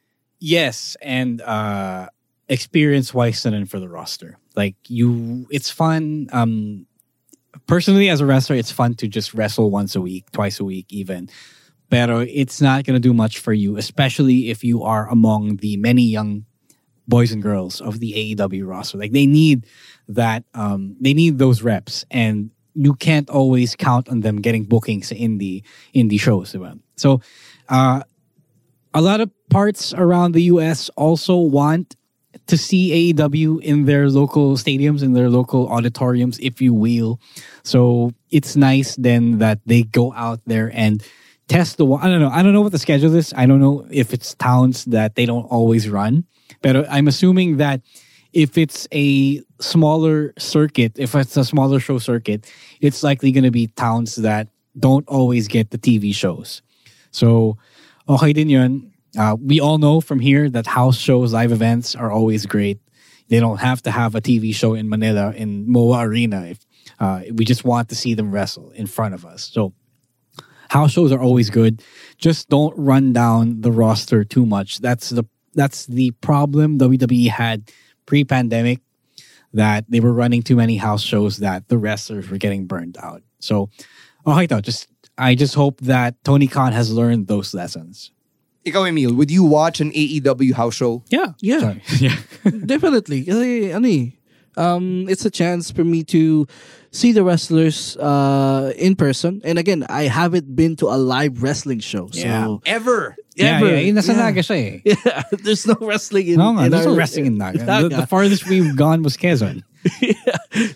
Yes, and uh, experience-wise and for the roster. Like, you, it's fun. Um, personally, as a wrestler, it's fun to just wrestle once a week, twice a week even. Pero it's not going to do much for you, especially if you are among the many young boys and girls of the A E W roster. Like, they need that, um, they need those reps, and you can't always count on them getting bookings in the, in the shows. Right? So, uh, a lot of parts around the U S also want to see A E W in their local stadiums, in their local auditoriums, if you will. So it's nice then that they go out there and test the... I don't know. I don't know what the schedule is. I don't know if it's towns that they don't always run. But I'm assuming that if it's a smaller circuit, if it's a smaller show circuit, it's likely going to be towns that don't always get the T V shows. So... okay din yun. Uh, we all know from here that house shows, live events are always great. They don't have to have a T V show in Manila, in M O A Arena. If uh, we just want to see them wrestle in front of us. So house shows are always good. Just don't run down the roster too much. That's the that's the problem W W E had pre-pandemic, that they were running too many house shows that the wrestlers were getting burned out. So, okay, though, just I just hope that Tony Khan has learned those lessons. Ikaw, Emil, would you watch an A E W house show? Yeah. Yeah. Sorry. yeah. Definitely. Kasi, ano eh, um, it's a chance for me to see the wrestlers uh, in person. And again, I haven't been to a live wrestling show. So Yeah. Ever. Yeah, Ever. yeah, yeah. Nasa Yeah. Naga siya eh. Yeah, there's no wrestling in, No, nga, in there's our, no wrestling in Naga. Naga. The, the farthest we've gone was Quezon. Yeah.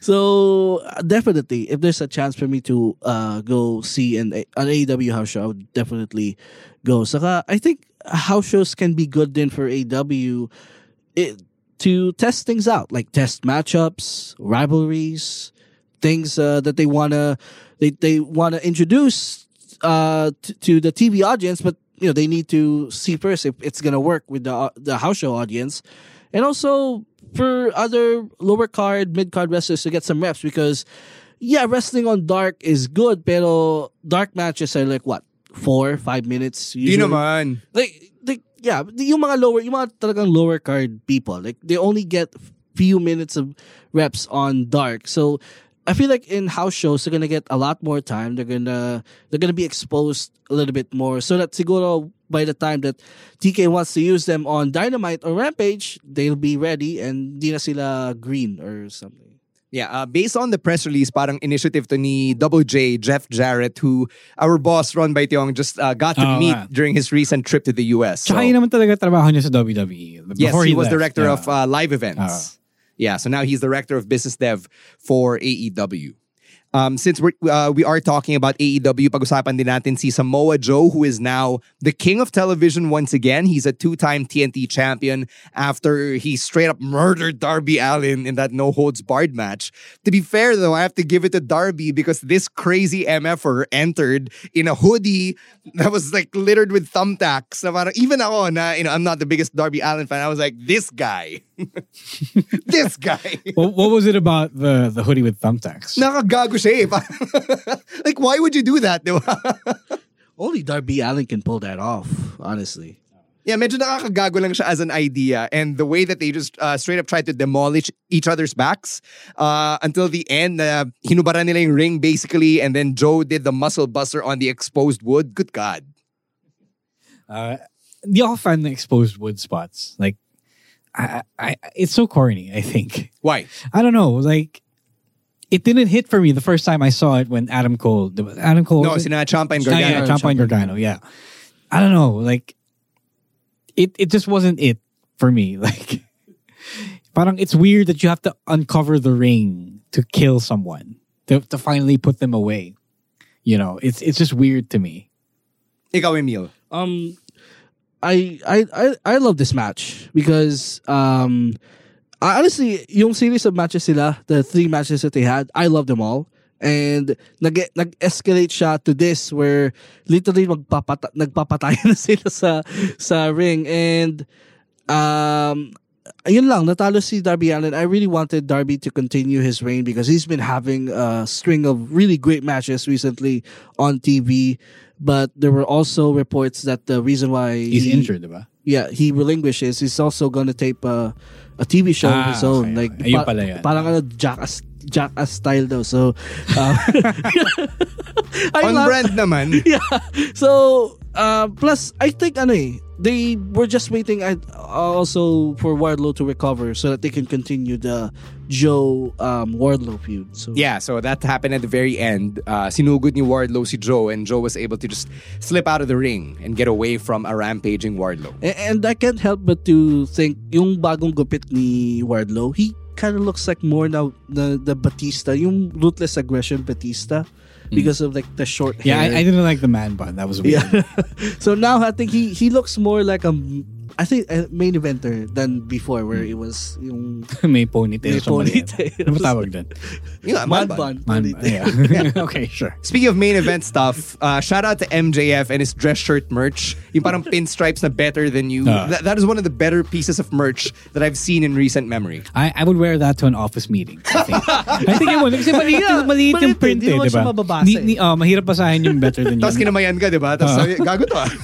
So uh, definitely, if there's a chance for me to uh, go see an, an A E W house show, I would definitely go. Saka, I think house shows can be good then for A E W it, to test things out, like test matchups, rivalries, things uh, that they wanna they they wanna introduce uh, t- to the T V audience, but you know they need to see first if it's gonna work with the the house show audience, and also for other lower card, mid card wrestlers to get some reps because yeah, wrestling on dark is good, pero dark matches are like what four, five minutes. Di naman. Like, like yeah, yung mga lower, yung mga talagang lower card people, like they only get few minutes of reps on dark. So I feel like in house shows they're gonna get a lot more time. They're gonna they're gonna be exposed a little bit more, so that siguro by the time that T K wants to use them on Dynamite or Rampage, they'll be ready and di na sila green or something. Yeah, uh, based on the press release, parang initiative to ni Double J, Jeff Jarrett, who our boss Ron Baitiong just uh, got to Oh, meet man. during his recent trip to the U S. Tsaka yun naman talaga trabaho niya sa W W E. Yes, Before he, was left, director yeah. of uh, live events. Ah. Yeah, so now he's director of business dev for A E W. Um, since we're, uh, we are talking about A E W, pag-usapan din natin si Samoa Joe, who is now the king of television once again. He's a two-time T N T champion after he straight up murdered Darby Allin in that no-holds-barred match. To be fair, though, I have to give it to Darby because this crazy M F er entered in a hoodie that was like littered with thumbtacks. Na parang, even ako, na, you know, I'm not the biggest Darby Allin fan, I was like, this guy. This guy. What, what was it about the, the hoodie with thumbtacks? Nakagago siya eh. Like, why would you do that, di ba? Only Darby Allin can pull that off, honestly. Yeah, medyo nakakagago lang siya as an idea. And the way that they just uh, straight up tried to demolish each other's backs uh, until the end, uh, hinubaran nila yung ring basically, and then Joe did the muscle buster on the exposed wood. Good God. Uh, di ako fan ng exposed wood spots. Like, I, I, it's so corny, I think. Why? I don't know. Like, it didn't hit for me the first time I saw it when Adam Cole. Adam Cole. No, sina Ciampa and Gargano. Yeah, Ciampa and Gargano. Yeah, I don't know. Like, it it just wasn't it for me. Like, parang it's weird that you have to uncover the ring to kill someone to to finally put them away. You know, it's it's just weird to me. Ikaw, Emil. Um, I I I I love this match because um. Uh, honestly, yung series of matches sila, the three matches that they had, I love them all. And nag nag-escalate siya to this where literally magpapata nagpapatay na sila sa sa ring. And um ayun lang, natalo si Darby Allin. I really wanted Darby to continue his reign because he's been having a string of really great matches recently on T V. But there were also reports that the reason why he's he, injured, diba? Yeah, he relinquishes. He's also gonna tape a, a T V show ah, of his own. Okay, like okay. Ayun pala yan. Parang ano, jackass, jackass style daw. So, um, on brand naman. Yeah. So, uh, plus, I think ano eh, they were just waiting at, also for Wardlow to recover so that they can continue the Joe um, Wardlow feud. So yeah, so that happened at the very end. Uh, sinugod ni Wardlow si Joe, and Joe was able to just slip out of the ring and get away from a rampaging Wardlow. And, and I can't help but to think yung bagong gupit ni Wardlow, he kind of looks like more now the the Batista, yung ruthless aggression Batista. Because of like the short hair. Yeah, I, I didn't like the man bun. That was weird. Yeah. So now I think he he looks more like a, I think a main eventer than before where it was yung may ponytail. May ponytail. Ano tawag dun? Yeah, man bun. bun. Man, yeah. Okay, sure. Speaking of main event stuff, uh, shout out to M J F and his dress shirt merch. Yung parang pinstripes na better than you. Uh. That, that is one of the better pieces of merch that I've seen in recent memory. I, I would wear that to an office meeting. I think. I think I would. Kasi maliit, Yeah, yung, maliit yung maliit, print hindi eh, naman di ba? siya mababasa Ni, eh. ni, oh, mahirap basahin yung better than you. Tapos kinamayan ka, di ba? Tapos Uh. sabi, gago to ah.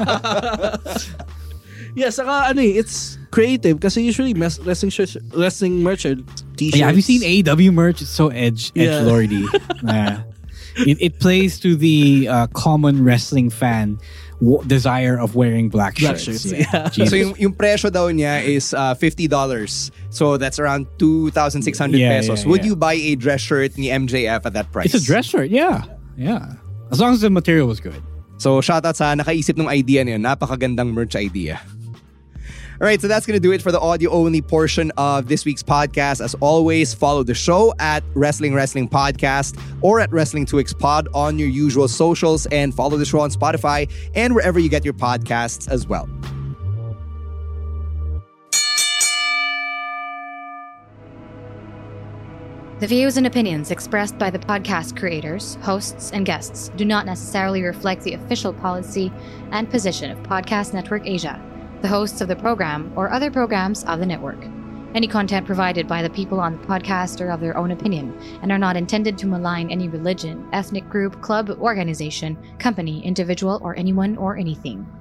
Yeah, saka ano eh, it's creative kasi usually mes- wrestling shirts, wrestling merch are t-shirts. Yeah, have you seen A E W merch? It's so edge, edge Yeah. lordy. Yeah. it, it plays to the uh, common wrestling fan w- desire of wearing black, Black shirts. shirts, yeah. So yung, yung presyo daw niya is uh, fifty dollars. So that's around two thousand six hundred Yeah, pesos. yeah, Would yeah. you buy a dress shirt ni M J F at that price? It's a dress shirt, yeah. Yeah. As long as the material was good. So shoutout sa nakaisip ng idea na yun. Napakagandang merch idea. Alright, so that's going to do it for the audio-only portion of this week's podcast. As always, follow the show at Wrestling Wrestling Podcast or at Wrestling two X Pod on your usual socials, and follow the show on Spotify and wherever you get your podcasts as well. The views and opinions expressed by the podcast creators, hosts, and guests do not necessarily reflect the official policy and position of Podcast Network Asia, the hosts of the program, or other programs of the network. Any content provided by the people on the podcast are of their own opinion and are not intended to malign any religion, ethnic group, club, organization, company, individual, or anyone or anything.